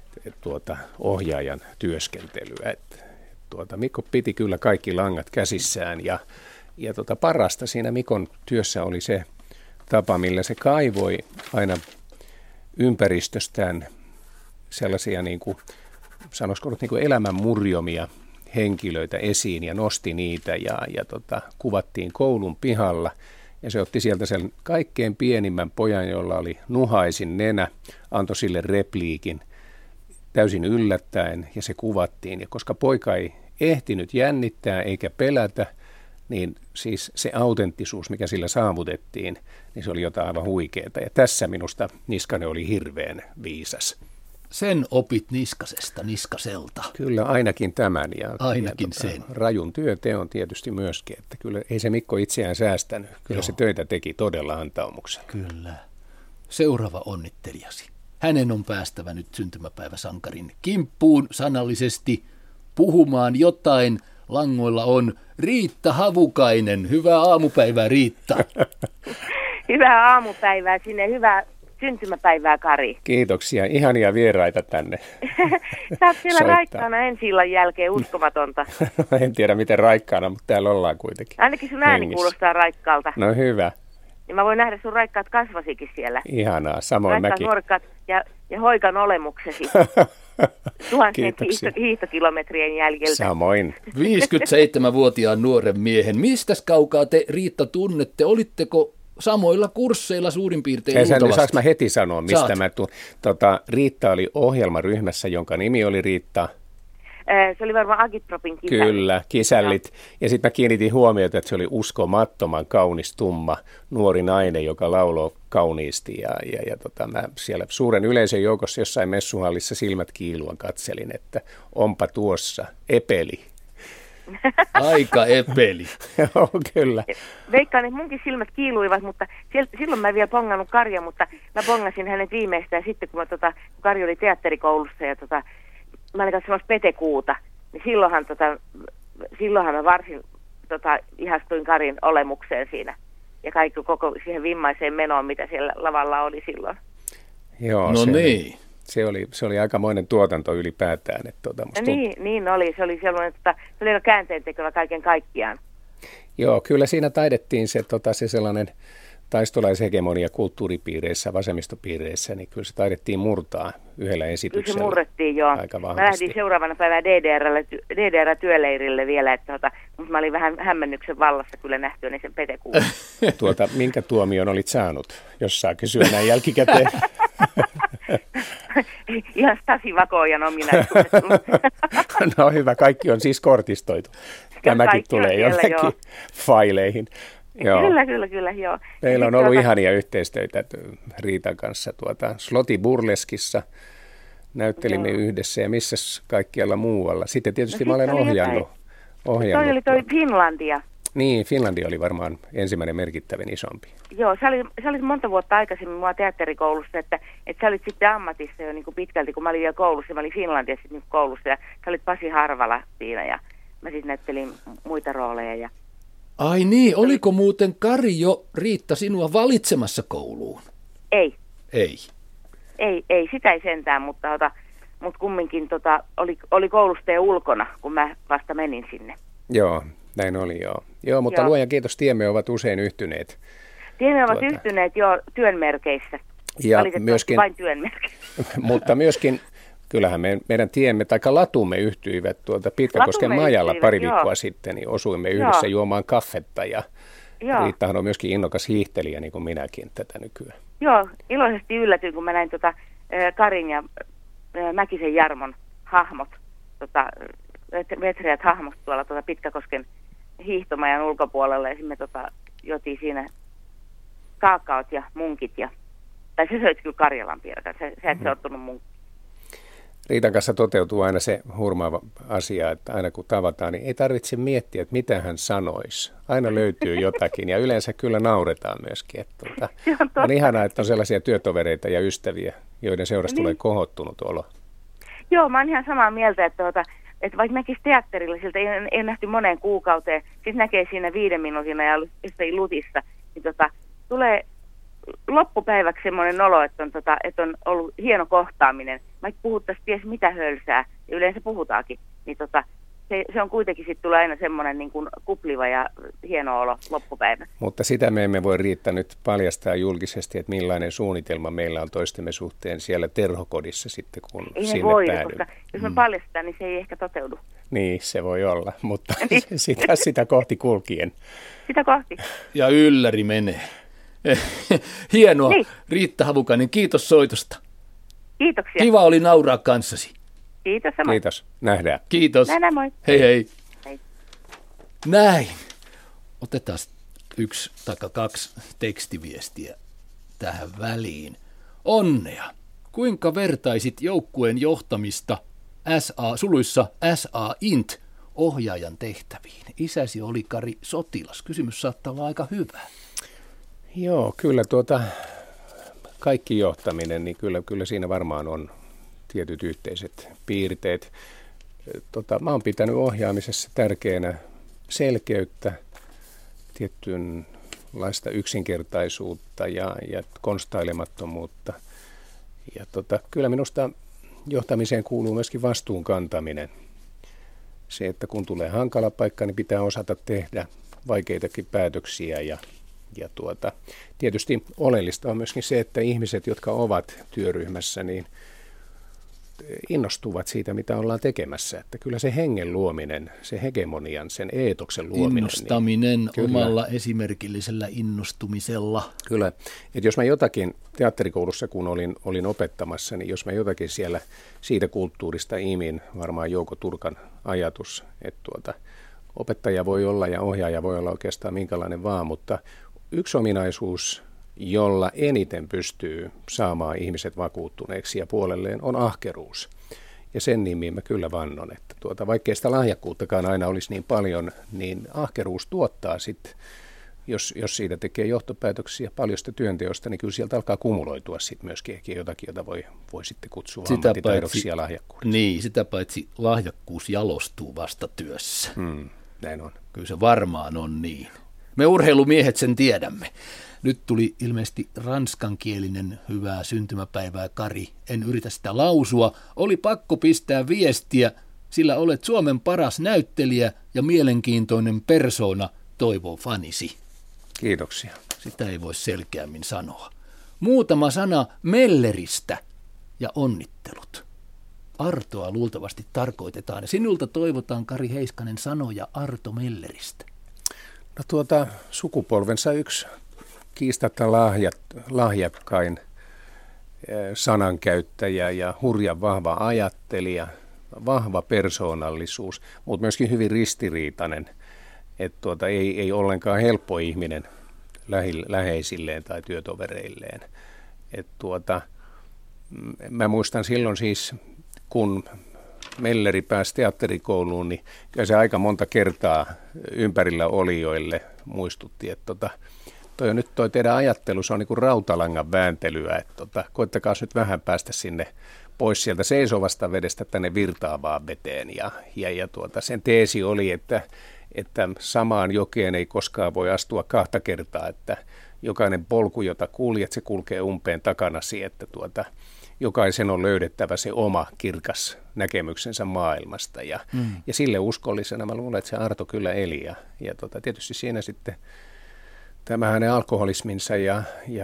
ohjaajan työskentelyä. Mikko piti kyllä kaikki langat käsissään ja parasta siinä Mikon työssä oli se tapa, millä se kaivoi aina ympäristöstään sellaisia sanoisiko nyt elämän murjomia henkilöitä esiin ja nosti niitä ja kuvattiin koulun pihalla. Ja se otti sieltä sen kaikkein pienimmän pojan, jolla oli nuhaisin nenä, antoi sille repliikin täysin yllättäen ja se kuvattiin. Ja koska poika ei ehtinyt jännittää eikä pelätä, niin siis se autenttisuus, mikä sillä saavutettiin, niin se oli jotain aivan huikeaa. Ja tässä minusta Niskanen oli hirveän viisas. Sen opit Niskaselta. Kyllä, ainakin tämän. Ainakin sen. Rajun työteon tietysti myöskin, että kyllä ei se Mikko itseään säästänyt. Kyllä se töitä teki todella antaumuksella. Kyllä. Seuraava onnittelijasi. Hänen on päästävä nyt syntymäpäiväsankarin kimppuun sanallisesti puhumaan jotain. Langoilla on Riitta Havukainen. Hyvää aamupäivää, Riitta. Hyvää aamupäivää sinne, hyvää syntymäpäivää, Kari. Kiitoksia, ihania vieraita tänne. Sä oot siellä raikkaana ensi-illan jälkeen, uskomatonta. En tiedä miten raikkaana, mutta täällä ollaan kuitenkin. Ainakin sun ääni kuulostaa raikkaalta. No hyvä. Ja mä voin nähdä sun raikkaat kasvasikin siellä. Ihanaa, samoin raikkaat mäkin. Nuorikkaat ja hoikan olemuksesi. Tuhansien hiihtokilometrien jäljeltä. Samoin. 57-vuotiaan nuoren miehen. Mistäs kaukaa te, Riitta, tunnette? Olitteko samoilla kursseilla suurin piirtein luultavasti? Saanko mä heti sanoa, mistä mä tuun? Riitta oli ohjelmaryhmässä, jonka nimi oli Riitta. Se oli varmaan Agitpropin kisällit. Kyllä, kisällit. Ja sitten mä kiinnitin huomiota, että se oli uskomattoman kaunis, tumma, nuori nainen, joka lauloi kauniisti. Mä siellä suuren yleisön joukossa jossain messuhallissa silmät kiilua katselin, että onpa tuossa epeli. Aika epeli. Joo, kyllä. Veikkaan, että munkin silmät kiiluivat, mutta silloin mä en vielä pongannut Karja, mutta mä pongasin hänet viimeistään sitten, kun Kari oli teatterikoulussa ja mä olin katsomassa Petekuuta, niin silloinhan mä varsin ihastuin Karin olemukseen siinä ja kaikki koko siihen vimmaiseen menoon, mitä siellä lavalla oli silloin. Joo, no niin. Se oli aikamoinen tuotanto ylipäätään. Niin oli. Se oli aika käänteentekevä kaiken kaikkiaan. Joo, kyllä siinä taidettiin se sellainen taistolaishegemonia kulttuuripiireissä, vasemmistopiireissä, niin kyllä se taidettiin murtaa yhdellä esityksellä. Kyllä se murrettiin, joo. Aika vahvasti. Mä lähdin seuraavana päivänä DDR-työleirille vielä, mutta mä olin vähän hämmennyksen vallassa kyllä nähtyäni sen Petekuun. Minkä tuomion olit saanut, jos saa kysyä näin jälkikäteen? Ihan Stasi Vakojan ominaisuudet. No hyvä, kaikki on siis kortistoitu. Tämäkin tulee jonnekin faileihin. Joo. Kyllä, joo. Meillä on ollut ihania yhteistöitä Riitan kanssa Sloti Burleskissa. Näyttelimme yhdessä ja missä kaikkialla muualla. Sitten tietysti mä olen ohjannut. Toi oli Finlandia. Niin, Finlandia oli varmaan ensimmäinen merkittävin isompi. Joo, sä olit monta vuotta aikaisemmin mua teatterikoulussa, että sä olit sitten ammatissa jo niin kuin pitkälti, kun mä olin vielä koulussa. Mä olin Finlandiassa sitten niin koulussa ja sä olit Pasi Harvala siinä ja mä sitten näyttelin muita rooleja. Ja ai niin, oliko muuten Kari jo, Riitta, sinua valitsemassa kouluun? Ei. Ei, sitä ei sentään, mutta kumminkin oli koulusta jo ulkona, kun mä vasta menin sinne. Joo, näin oli joo. Joo, mutta luojan kiitos, tiemme ovat usein yhtyneet. Tiemme ovat yhtyneet jo työnmerkeissä. Ja myöskin, vain työnmerkeissä. Mutta myöskin, kyllähän meidän tiemme tai latumme yhtyivät Pitkäkosken majalla pari viikkoa sitten, niin osuimme yhdessä juomaan kaffetta ja Riittahan on myöskin innokas hiihtelijä, niin kuin minäkin tätä nykyään. Joo, iloisesti yllätyin, kun mä näin Karin ja Mäkisen Jarmon hahmot, vetreät hahmot tuolla Pitkäkosken hiihtomajan ulkopuolella, ja me jotiin siinä kaakaot ja munkit, tai se söit kyllä Karjalan pierkan, sä et sortunut munkki. Riitan kanssa toteutuu aina se hurmaava asia, että aina kun tavataan, niin ei tarvitse miettiä, että mitä hän sanoisi. Aina löytyy jotakin ja yleensä kyllä nauretaan myöskin. Että on ihanaa, että on sellaisia työtovereita ja ystäviä, joiden seurasta tulee kohottunut olo. Joo, mä oon ihan samaa mieltä, että vaikka näkisi teatterilla, siltä ei nähty moneen kuukauteen, siis näkee siinä 5 minuutin ja jossain lutissa, niin tulee loppupäiväksi semmoinen olo, että on ollut hieno kohtaaminen. Vaikka puhuttaisiin ties mitä hölsää, ja yleensä puhutaakin, niin se on kuitenkin sitten tulee aina semmoinen niin kuin kupliva ja hieno olo loppupäivä. Mutta sitä me emme voi Riitta nyt paljastaa julkisesti, että millainen suunnitelma meillä on toistemme suhteen siellä Terhokodissa sitten, kun ei sinne päädymme. Koska jos me paljastetaan, niin se ei ehkä toteudu. Niin, se voi olla, mutta sitä kohti kulkien. Sitä kohti. Ja ylläri menee. Hienoa, niin. Riitta Havukainen, kiitos soitosta. Kiitoksia. Kiva oli nauraa kanssasi. Kiitos samoin. Kiitos, nähdään. Kiitos. Nähdään, moi. Hei hei. Hei. Näin. Otetaan 1 tai 2 tekstiviestiä tähän väliin. Onnea. Kuinka vertaisit joukkueen johtamista SA Int ohjaajan tehtäviin? Isäsi oli Kari sotilas. Kysymys saattaa olla aika hyvä. Joo, kyllä kaikki johtaminen, niin kyllä siinä varmaan on tietyt yhteiset piirteet. Mä oon pitänyt ohjaamisessa tärkeänä selkeyttä, tietynlaista yksinkertaisuutta ja konstailemattomuutta. Ja kyllä minusta johtamiseen kuuluu myöskin vastuun kantaminen. Se, että kun tulee hankala paikka, niin pitää osata tehdä vaikeitakin päätöksiä ja tietysti oleellista on myöskin se, että ihmiset, jotka ovat työryhmässä, niin innostuvat siitä, mitä ollaan tekemässä. Että kyllä se hengen luominen, se hegemonian, sen eetoksen luominen. Innostaminen niin, omalla esimerkillisellä innostumisella. Kyllä. Että jos mä jotakin teatterikoulussa, kun olin opettamassa, niin jos mä jotakin siellä siitä kulttuurista imin, varmaan Jouko Turkan ajatus, että opettaja voi olla ja ohjaaja voi olla oikeastaan minkälainen vaan, mutta yksi ominaisuus, jolla eniten pystyy saamaan ihmiset vakuuttuneeksi ja puolelleen, on ahkeruus. Ja sen nimiin mä kyllä vannon, että vaikkei sitä lahjakkuuttakaan aina olisi niin paljon, niin ahkeruus tuottaa sitten, jos siitä tekee johtopäätöksiä paljon sitä työnteosta, niin kyllä sieltä alkaa kumuloitua sitten myöskin jotakin, jota voi sitten kutsua ammattitaidoksi ja lahjakkuudeksi. Niin, sitä paitsi lahjakkuus jalostuu vasta työssä. Näin on. Kyllä se varmaan on niin. Me urheilumiehet sen tiedämme. Nyt tuli ilmeisesti ranskankielinen hyvää syntymäpäivää, Kari. En yritä sitä lausua. Oli pakko pistää viestiä, sillä olet Suomen paras näyttelijä ja mielenkiintoinen persoona, toivoo fanisi. Kiitoksia. Sitä ei voi selkeämmin sanoa. Muutama sana Melleristä ja onnittelut. Artoa luultavasti tarkoitetaan. Ja sinulta toivotaan, Kari Heiskanen, sanoja Arto Melleristä. No sukupolvensa yksi kiistatta lahjakkain sanankäyttäjä ja hurjan vahva ajattelija, vahva persoonallisuus, mutta myöskin hyvin ristiriitainen, että ei ollenkaan helppo ihminen läheisilleen tai työtovereilleen. Mä muistan silloin siis, kun Melleri pääsi teatterikouluun, niin kyllä se aika monta kertaa ympärillä olijoille muistutti, että toi teidän ajattelu, se on niin kuin rautalangan vääntelyä, että koettakaa nyt vähän päästä sinne pois sieltä seisovasta vedestä tänne virtaavaan veteen. Ja sen teesi oli, että samaan jokeen ei koskaan voi astua 2 kertaa, että jokainen polku, jota kuljet, se kulkee umpeen takanasi, että jokaisen on löydettävä se oma kirkas näkemyksensä maailmasta. Ja sille uskollisena mä luulen, että se Arto kyllä eli. Ja tietysti siinä sitten tämä hänen alkoholisminsa ja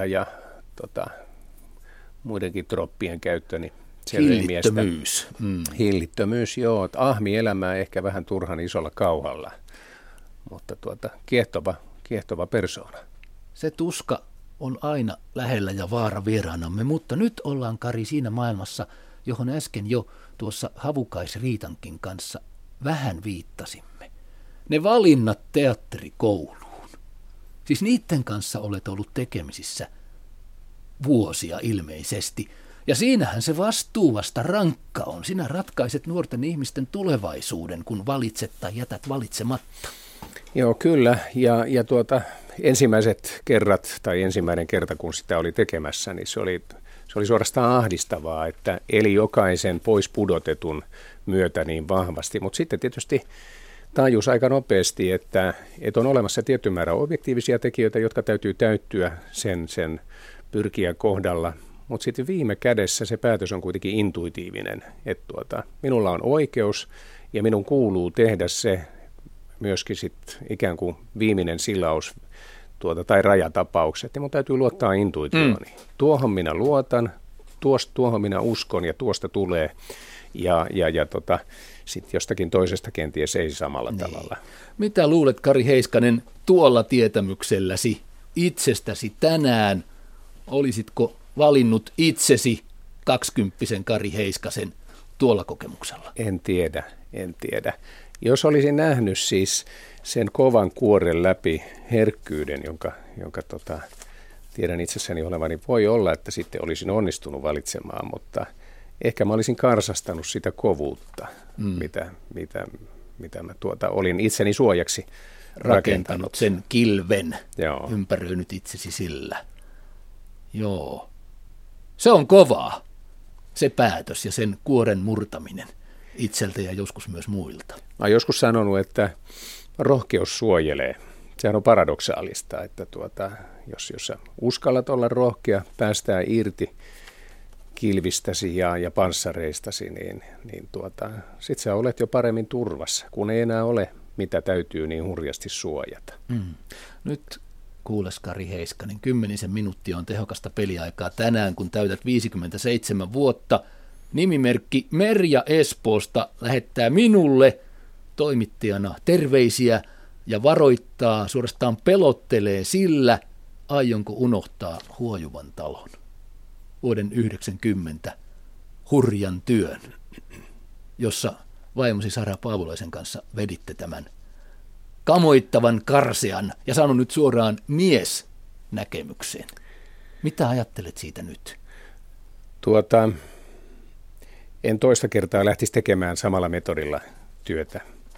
muidenkin troppien käyttö, niin hillittömyys. Hillittömyys, joo. Ahmi elämää ehkä vähän turhan isolla kauhalla, mutta kiehtova persoona. Se tuska on aina lähellä ja vaara vieraanamme, mutta nyt ollaan, Kari, siinä maailmassa, johon äsken jo tuossa Havukaisriitankin kanssa vähän viittasimme. Ne valinnat teatterikouluun. Siis niiden kanssa olet ollut tekemisissä vuosia ilmeisesti. Ja siinähän se vastuu vasta rankka on. Sinä ratkaiset nuorten ihmisten tulevaisuuden, kun valitset tai jätät valitsematta. Joo, kyllä. Ja ensimmäiset kerrat tai ensimmäinen kerta, kun sitä oli tekemässä, niin se oli suorastaan ahdistavaa, että eli jokaisen pois pudotetun myötä niin vahvasti. Mutta sitten tietysti tajus aika nopeasti, että on olemassa tietty määrä objektiivisia tekijöitä, jotka täytyy täyttyä sen pyrkiä kohdalla. Mutta sitten viime kädessä se päätös on kuitenkin intuitiivinen, että minulla on oikeus ja minun kuuluu tehdä se myöskin sitten ikään kuin viimeinen silaus tai rajatapaukset, ja minun täytyy luottaa intuitiooni. Tuohon minä luotan, tuohon minä uskon ja tuosta tulee, ja sitten jostakin toisesta kenties ei samalla tavalla. Mitä luulet, Kari Heiskanen, tuolla tietämykselläsi itsestäsi tänään, olisitko valinnut itsesi 20-vuotiaan Kari Heiskasen tuolla kokemuksella? En tiedä. Jos olisin nähnyt siis sen kovan kuoren läpi herkkyyden, jonka tiedän itsessäni olevani, voi olla, että sitten olisin onnistunut valitsemaan, mutta ehkä mä olisin karsastanut sitä kovuutta, mitä mä olin itseni suojaksi rakentanut. Sen kilven, ympäröinyt itsesi sillä. Joo. Se on kovaa, se päätös ja sen kuoren murtaminen itseltä ja joskus myös muilta. Mä oon joskus sanonut, että rohkeus suojelee. Sehän on paradoksaalista, että jos sä uskallat olla rohkea, päästää irti kilvistäsi ja panssareistasi, niin sit sä olet jo paremmin turvassa, kun ei enää ole mitä täytyy niin hurjasti suojata. Nyt kuules, Kari Heiskanen, 10 minuuttia on tehokasta peliaikaa tänään, kun täytät 57 vuotta. Nimimerkki Merja Espoosta lähettää minulle toimittajana terveisiä ja varoittaa, suorastaan pelottelee sillä, aionko unohtaa Huojuvan talon. Vuoden 90 hurjan työn, jossa vaimosi Sara Paavolaisen kanssa veditte tämän kamoittavan, karsean ja sanon nyt suoraan miesnäkemyksen. Mitä ajattelet siitä nyt? En toista kertaa lähtisi tekemään samalla metodilla työtä.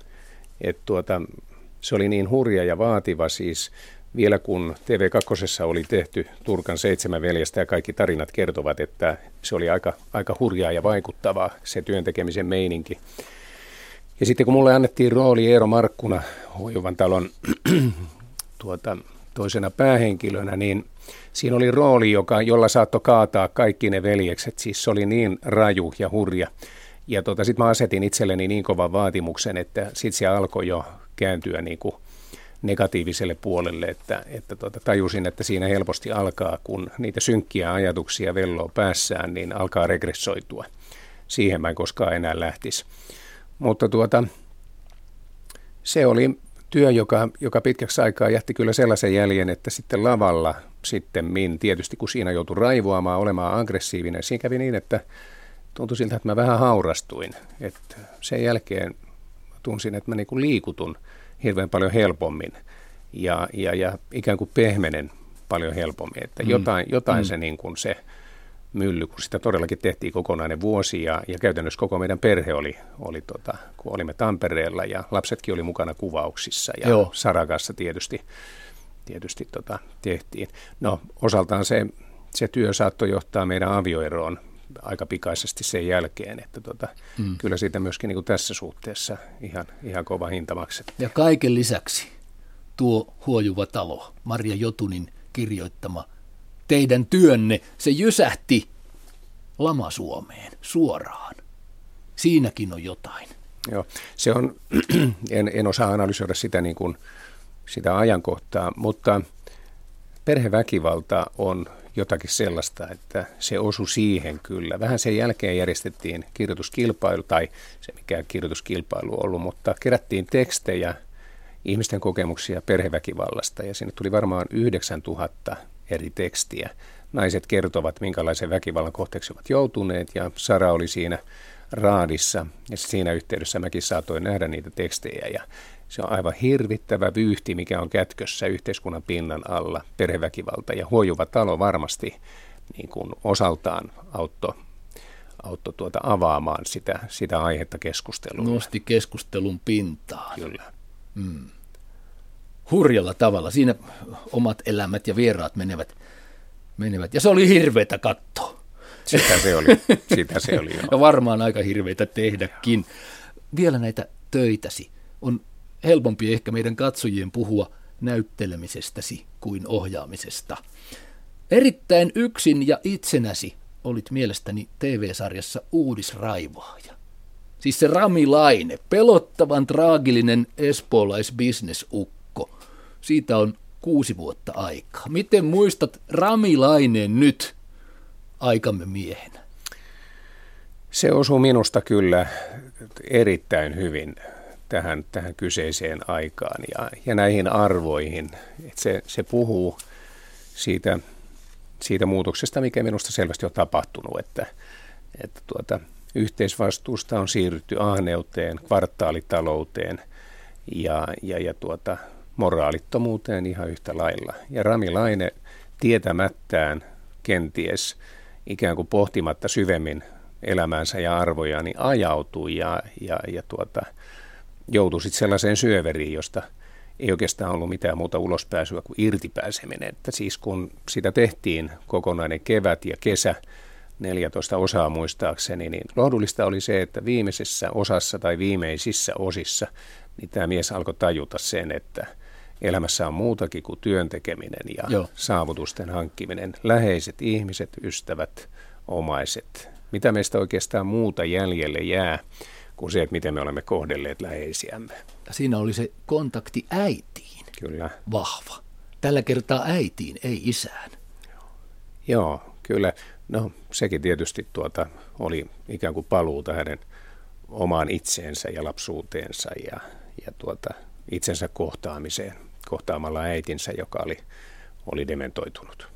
Se oli niin hurja ja vaativa siis, vielä kun TV2 oli tehty Turkan 7 veljestä ja kaikki tarinat kertovat, että se oli aika hurjaa ja vaikuttavaa se työn tekemisen meininki. Ja sitten kun mulle annettiin rooli Eero Markkuna Huojuvan talon toisena päähenkilönä, niin siinä oli rooli, jolla saattoi kaataa kaikki ne veljekset. Siis se oli niin raju ja hurja. Ja sitten mä asetin itselleni niin kovan vaatimuksen, että sitten se alkoi jo kääntyä niin kuin negatiiviselle puolelle, että tajusin, että siinä helposti alkaa, kun niitä synkkiä ajatuksia velloo päässään, niin alkaa regressoitua. Siihen mä en koskaan enää lähtisi. Mutta se oli työ, joka pitkäksi aikaa jätti kyllä sellaisen jäljen, että sitten lavalla tietysti kun siinä joutui raivoamaan, olemaan aggressiivinen, siinä kävi niin, että tuntui siltä, että mä vähän haurastuin. Että sen jälkeen tunsin, että mä niinku liikutun hirveän paljon helpommin ja ikään kuin pehmenen paljon helpommin. Että jotain se, niin kuin se mylly, kun sitä todellakin tehtiin kokonainen vuosi ja käytännössä koko meidän perhe oli kun olimme Tampereella ja lapsetkin oli mukana kuvauksissa ja Saran kanssa tietysti tehtiin. No osaltaan se työ saattoi johtaa meidän avioeroon aika pikaisesti sen jälkeen, että kyllä siitä myöskin niin kuin tässä suhteessa ihan kova hinta maksettiin. Ja kaiken lisäksi tuo Huojuva talo, Marja Jotunin kirjoittama teidän työnne, se jysähti Lama-Suomeen suoraan. Siinäkin on jotain. Joo, se on, en osaa analysoida sitä, niin kuin, sitä ajankohtaa, mutta perheväkivalta on jotakin sellaista, että se osui siihen kyllä. Vähän sen jälkeen järjestettiin kirjoituskilpailu, tai se mikä kirjoituskilpailu ollut, mutta kerättiin tekstejä, ihmisten kokemuksia perheväkivallasta, ja sinne tuli varmaan 9000 eri tekstiä. Naiset kertovat, minkälaisen väkivallan kohteeksi ovat joutuneet, ja Sara oli siinä raadissa, ja siinä yhteydessä mäkin saatoin nähdä niitä tekstejä, ja se on aivan hirvittävä vyyhti, mikä on kätkössä yhteiskunnan pinnan alla, perheväkivalta, ja Huojuva talo varmasti niin kuin osaltaan auttoi avaamaan sitä aihetta keskusteluun. Nosti keskustelun pintaan. Kyllä. Hurjalla tavalla. Siinä omat elämät ja vieraat menevät. Ja se oli hirveätä katsoa. Sitä se oli. Ja varmaan aika hirveätä tehdäkin. Vielä näitä töitäsi. On helpompi ehkä meidän katsojien puhua näyttelemisestäsi kuin ohjaamisesta. Erittäin yksin ja itsenäsi olit mielestäni TV-sarjassa Uudisraivaaja. Siis se Rami Laine, pelottavan traagillinen espoolaisbisnesukko. Siitä on 6 vuotta aikaa. Miten muistat Rami Laineen nyt aikamme miehenä? Se osuu minusta kyllä erittäin hyvin tähän kyseiseen aikaan ja näihin arvoihin. Että se puhuu siitä muutoksesta, mikä minusta selvästi on tapahtunut, että yhteisvastuusta on siirrytty ahneuteen, kvartaalitalouteen ja moraalittomuuteen ihan yhtä lailla. Ja Rami Laine tietämättään kenties ikään kuin pohtimatta syvemmin elämäänsä ja arvoja, niin ajautui ja joutui sitten sellaiseen syöveriin, josta ei oikeastaan ollut mitään muuta ulospääsyä kuin irtipääseminen. Että siis kun sitä tehtiin kokonainen kevät ja kesä, 14 osaa muistaakseni, niin lohdullista oli se, että viimeisessä osassa tai viimeisissä osissa niin tämä mies alkoi tajuta sen, että elämässä on muutakin kuin työn tekeminen ja saavutusten hankkiminen. Läheiset ihmiset, ystävät, omaiset. Mitä meistä oikeastaan muuta jäljelle jää kuin se, että miten me olemme kohdelleet läheisiämme. Siinä oli se kontakti äitiin. Kyllä. Vahva. Tällä kertaa äitiin, ei isään. Joo, kyllä. No sekin tietysti oli ikään kuin paluuta hänen omaan itseensä ja lapsuuteensa ja itsensä kohtaamalla äitinsä, joka oli dementoitunut.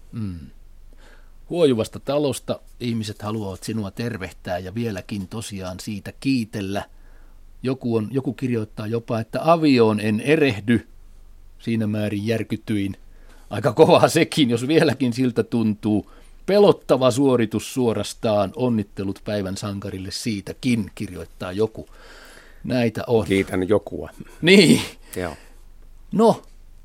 Huojuvasta talosta ihmiset haluavat sinua tervehtää ja vieläkin tosiaan siitä kiitellä. Joku kirjoittaa jopa, että avioon en erehdy. Siinä määrin järkytyin. Aika kovaa sekin, jos vieläkin siltä tuntuu. Pelottava suoritus suorastaan. Onnittelut päivän sankarille siitäkin, kirjoittaa joku. Näitä on. Kiitän jokua. Niin. Joo. No,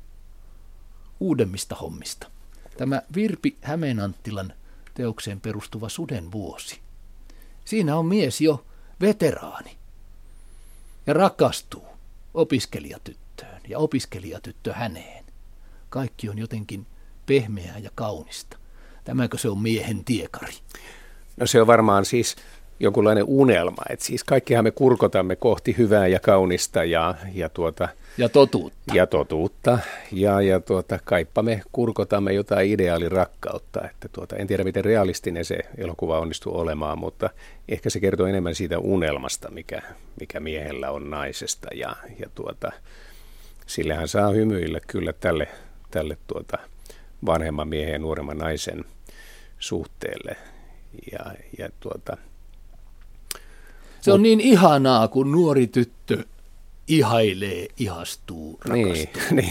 uudemmista hommista. Tämä Virpi Hämeenanttilan teokseen perustuva Suden vuosi. Siinä on mies jo veteraani ja rakastuu opiskelijatyttöön ja opiskelijatyttö häneen. Kaikki on jotenkin pehmeää ja kaunista. Tämäkö se on miehen tiekari? No se on varmaan siis jonkunlainen unelma, että siis kaikkihan me kurkotamme kohti hyvää ja kaunista ja totuutta. Ja kaipa me kurkotamme jotain ideaalirakkautta. Että en tiedä, miten realistinen se elokuva onnistuu olemaan, mutta ehkä se kertoo enemmän siitä unelmasta, mikä miehellä on naisesta. Ja sillä hän saa hymyillä kyllä tälle vanhemman miehen ja nuoremman naisen suhteelle. Se on niin ihanaa, kun nuori tyttö ihailee, ihastuu, rakastuu. Niin.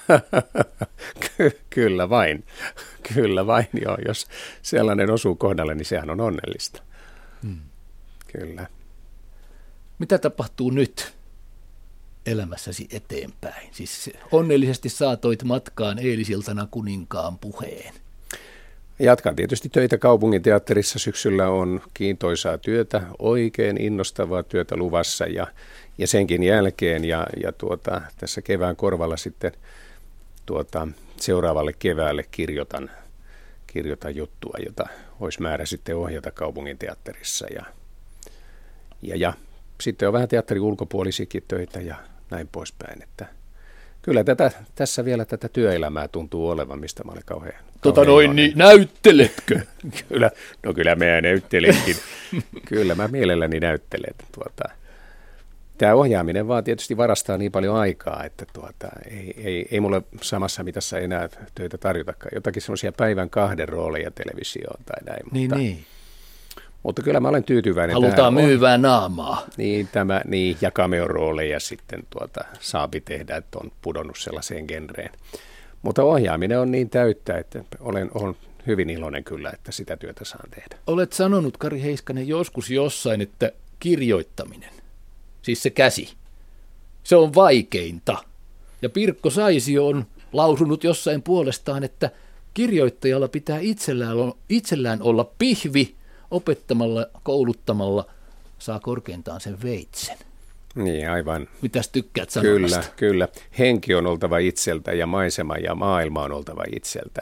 Kyllä vain, joo. Jos sellainen osuu kohdalle, niin sehän on onnellista. Kyllä. Mitä tapahtuu nyt elämässäsi eteenpäin? Siis onnellisesti saatoit matkaan eilisiltana Kuninkaan puheen. Jatkan tietysti töitä kaupunginteatterissa. Syksyllä on kiintoisaa työtä, oikein innostavaa työtä luvassa ja senkin jälkeen. Ja tässä kevään korvalla sitten seuraavalle keväälle kirjoitan juttua, jota olisi määrä sitten ohjata kaupunginteatterissa. Ja sitten on vähän teatterin ulkopuolisikin töitä ja näin poispäin, että kyllä tässä vielä tätä työelämää tuntuu olevan, mistä mä olen kauhean niin näytteletkö? Kyllä mä näyttelenkin. Kyllä mä mielelläni näyttelen. Tämä ohjaaminen vaan tietysti varastaa niin paljon aikaa, että ei mulle samassa mitassa enää töitä tarjotakaan. Jotakin semmoisia päivän 2 rooleja televisioon tai näin. Mutta kyllä mä olen tyytyväinen. Halutaan myyvää naamaa. Niin, ja cameo-rooleja sitten saapi tehdä, että on pudonnut sellaiseen genreen. Mutta ohjaaminen on niin täyttä, että olen hyvin iloinen kyllä, että sitä työtä saan tehdä. Olet sanonut, Kari Heiskanen, joskus jossain, että kirjoittaminen, siis se käsi, se on vaikeinta. Ja Pirkko Saisio on lausunut jossain puolestaan, että kirjoittajalla pitää itsellään olla pihvi, opettamalla, kouluttamalla saa korkeintaan sen veitsen. Niin, aivan. Mitäs tykkäät sanonnasta? Kyllä. Henki on oltava itseltä ja maisema ja maailma on oltava itseltä.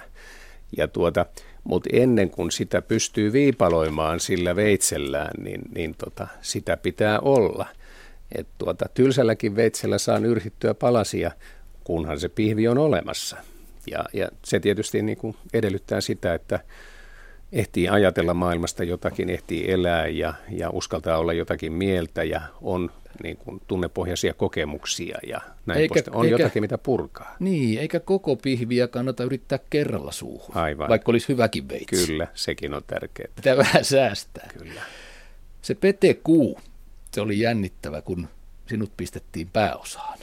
Mutta ennen kuin sitä pystyy viipaloimaan sillä veitsellään, niin sitä pitää olla. Tylsälläkin veitsellä saa nyrhittyä palasia, kunhan se pihvi on olemassa. Ja se tietysti niin kuin edellyttää sitä, että ehtii ajatella maailmasta jotakin, ehtii elää ja uskaltaa olla jotakin mieltä ja on niin kuin tunnepohjaisia kokemuksia ja näin on jotakin, mitä purkaa. Niin, eikä koko pihviä kannata yrittää kerralla suuhun, aivan. Vaikka olisi hyväkin veitsi. Kyllä, sekin on tärkeää. Pitää vähän säästää. Kyllä. Se Pete Kuu, se oli jännittävä, kun sinut pistettiin pääosaan.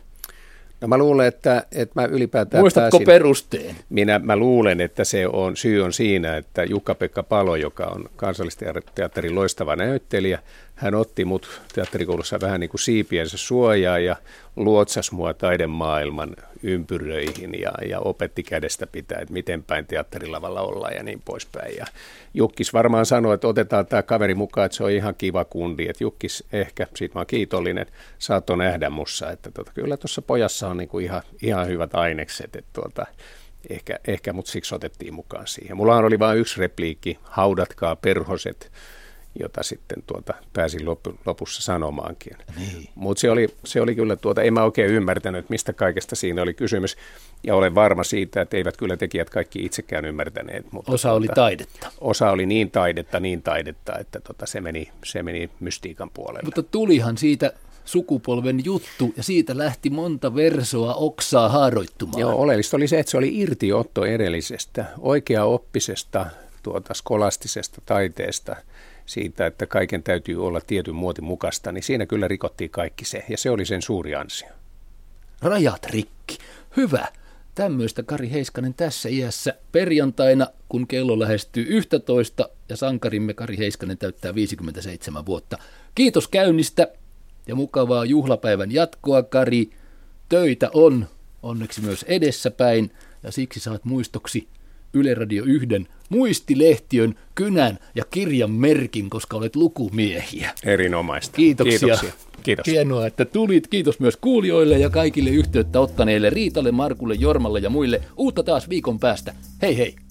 No mä luulen, että mä ylipäätään muistatko perusteen? Mä luulen, että syy on siinä, että Jukka-Pekka Palo, joka on Kansallisteatterin loistava näyttelijä, hän otti mut teatterikoulussa vähän niin kuin siipiensä suojaa ja luotsasi mua taidemaailman ympyröihin ja opetti kädestä pitää, että miten päin teatterilavalla ollaan ja niin poispäin. Ja Jukkis varmaan sanoi, että otetaan tämä kaveri mukaan, että se on ihan kiva kundi. Että Jukkis ehkä, siitä mä oon kiitollinen, saattoi nähdä mussa, että kyllä tuossa pojassa on niin kuin ihan hyvät ainekset. Että ehkä mut siksi otettiin mukaan siihen. Mulla oli vain yksi repliikki, haudatkaa perhoset, jota sitten pääsin lopussa sanomaankin. Niin. Mutta se oli kyllä, en mä oikein ymmärtänyt, että mistä kaikesta siinä oli kysymys. Ja olen varma siitä, että eivät kyllä tekijät kaikki itsekään ymmärtäneet. Mutta osa oli taidetta. Osa oli niin taidetta, että se meni mystiikan puolelle. Mutta tulihan siitä sukupolven juttu, ja siitä lähti monta versoa oksaa haaroittumaan. Joo, oleellista oli se, että se oli irtiotto edellisestä, oikeaoppisesta, skolastisesta taiteesta, siitä, että kaiken täytyy olla tietyn muotin mukaista, niin siinä kyllä rikottiin kaikki se, ja se oli sen suuri ansio. Rajat rikki. Hyvä. Tämmöistä Kari Heiskanen tässä iässä perjantaina, kun kello lähestyy 11 ja sankarimme Kari Heiskanen täyttää 57 vuotta. Kiitos käynnistä ja mukavaa juhlapäivän jatkoa, Kari. Töitä on onneksi myös edessäpäin ja siksi saat muistoksi Yle Radio 1 muistilehtiön, kynän ja kirjan merkin, koska olet lukumiehiä. Erinomaista. Kiitoksia. Kiitos. Hienoa, että tulit. Kiitos myös kuulijoille ja kaikille yhteyttä ottaneille Riitalle, Markulle, Jormalle ja muille. Uutta taas viikon päästä. Hei hei!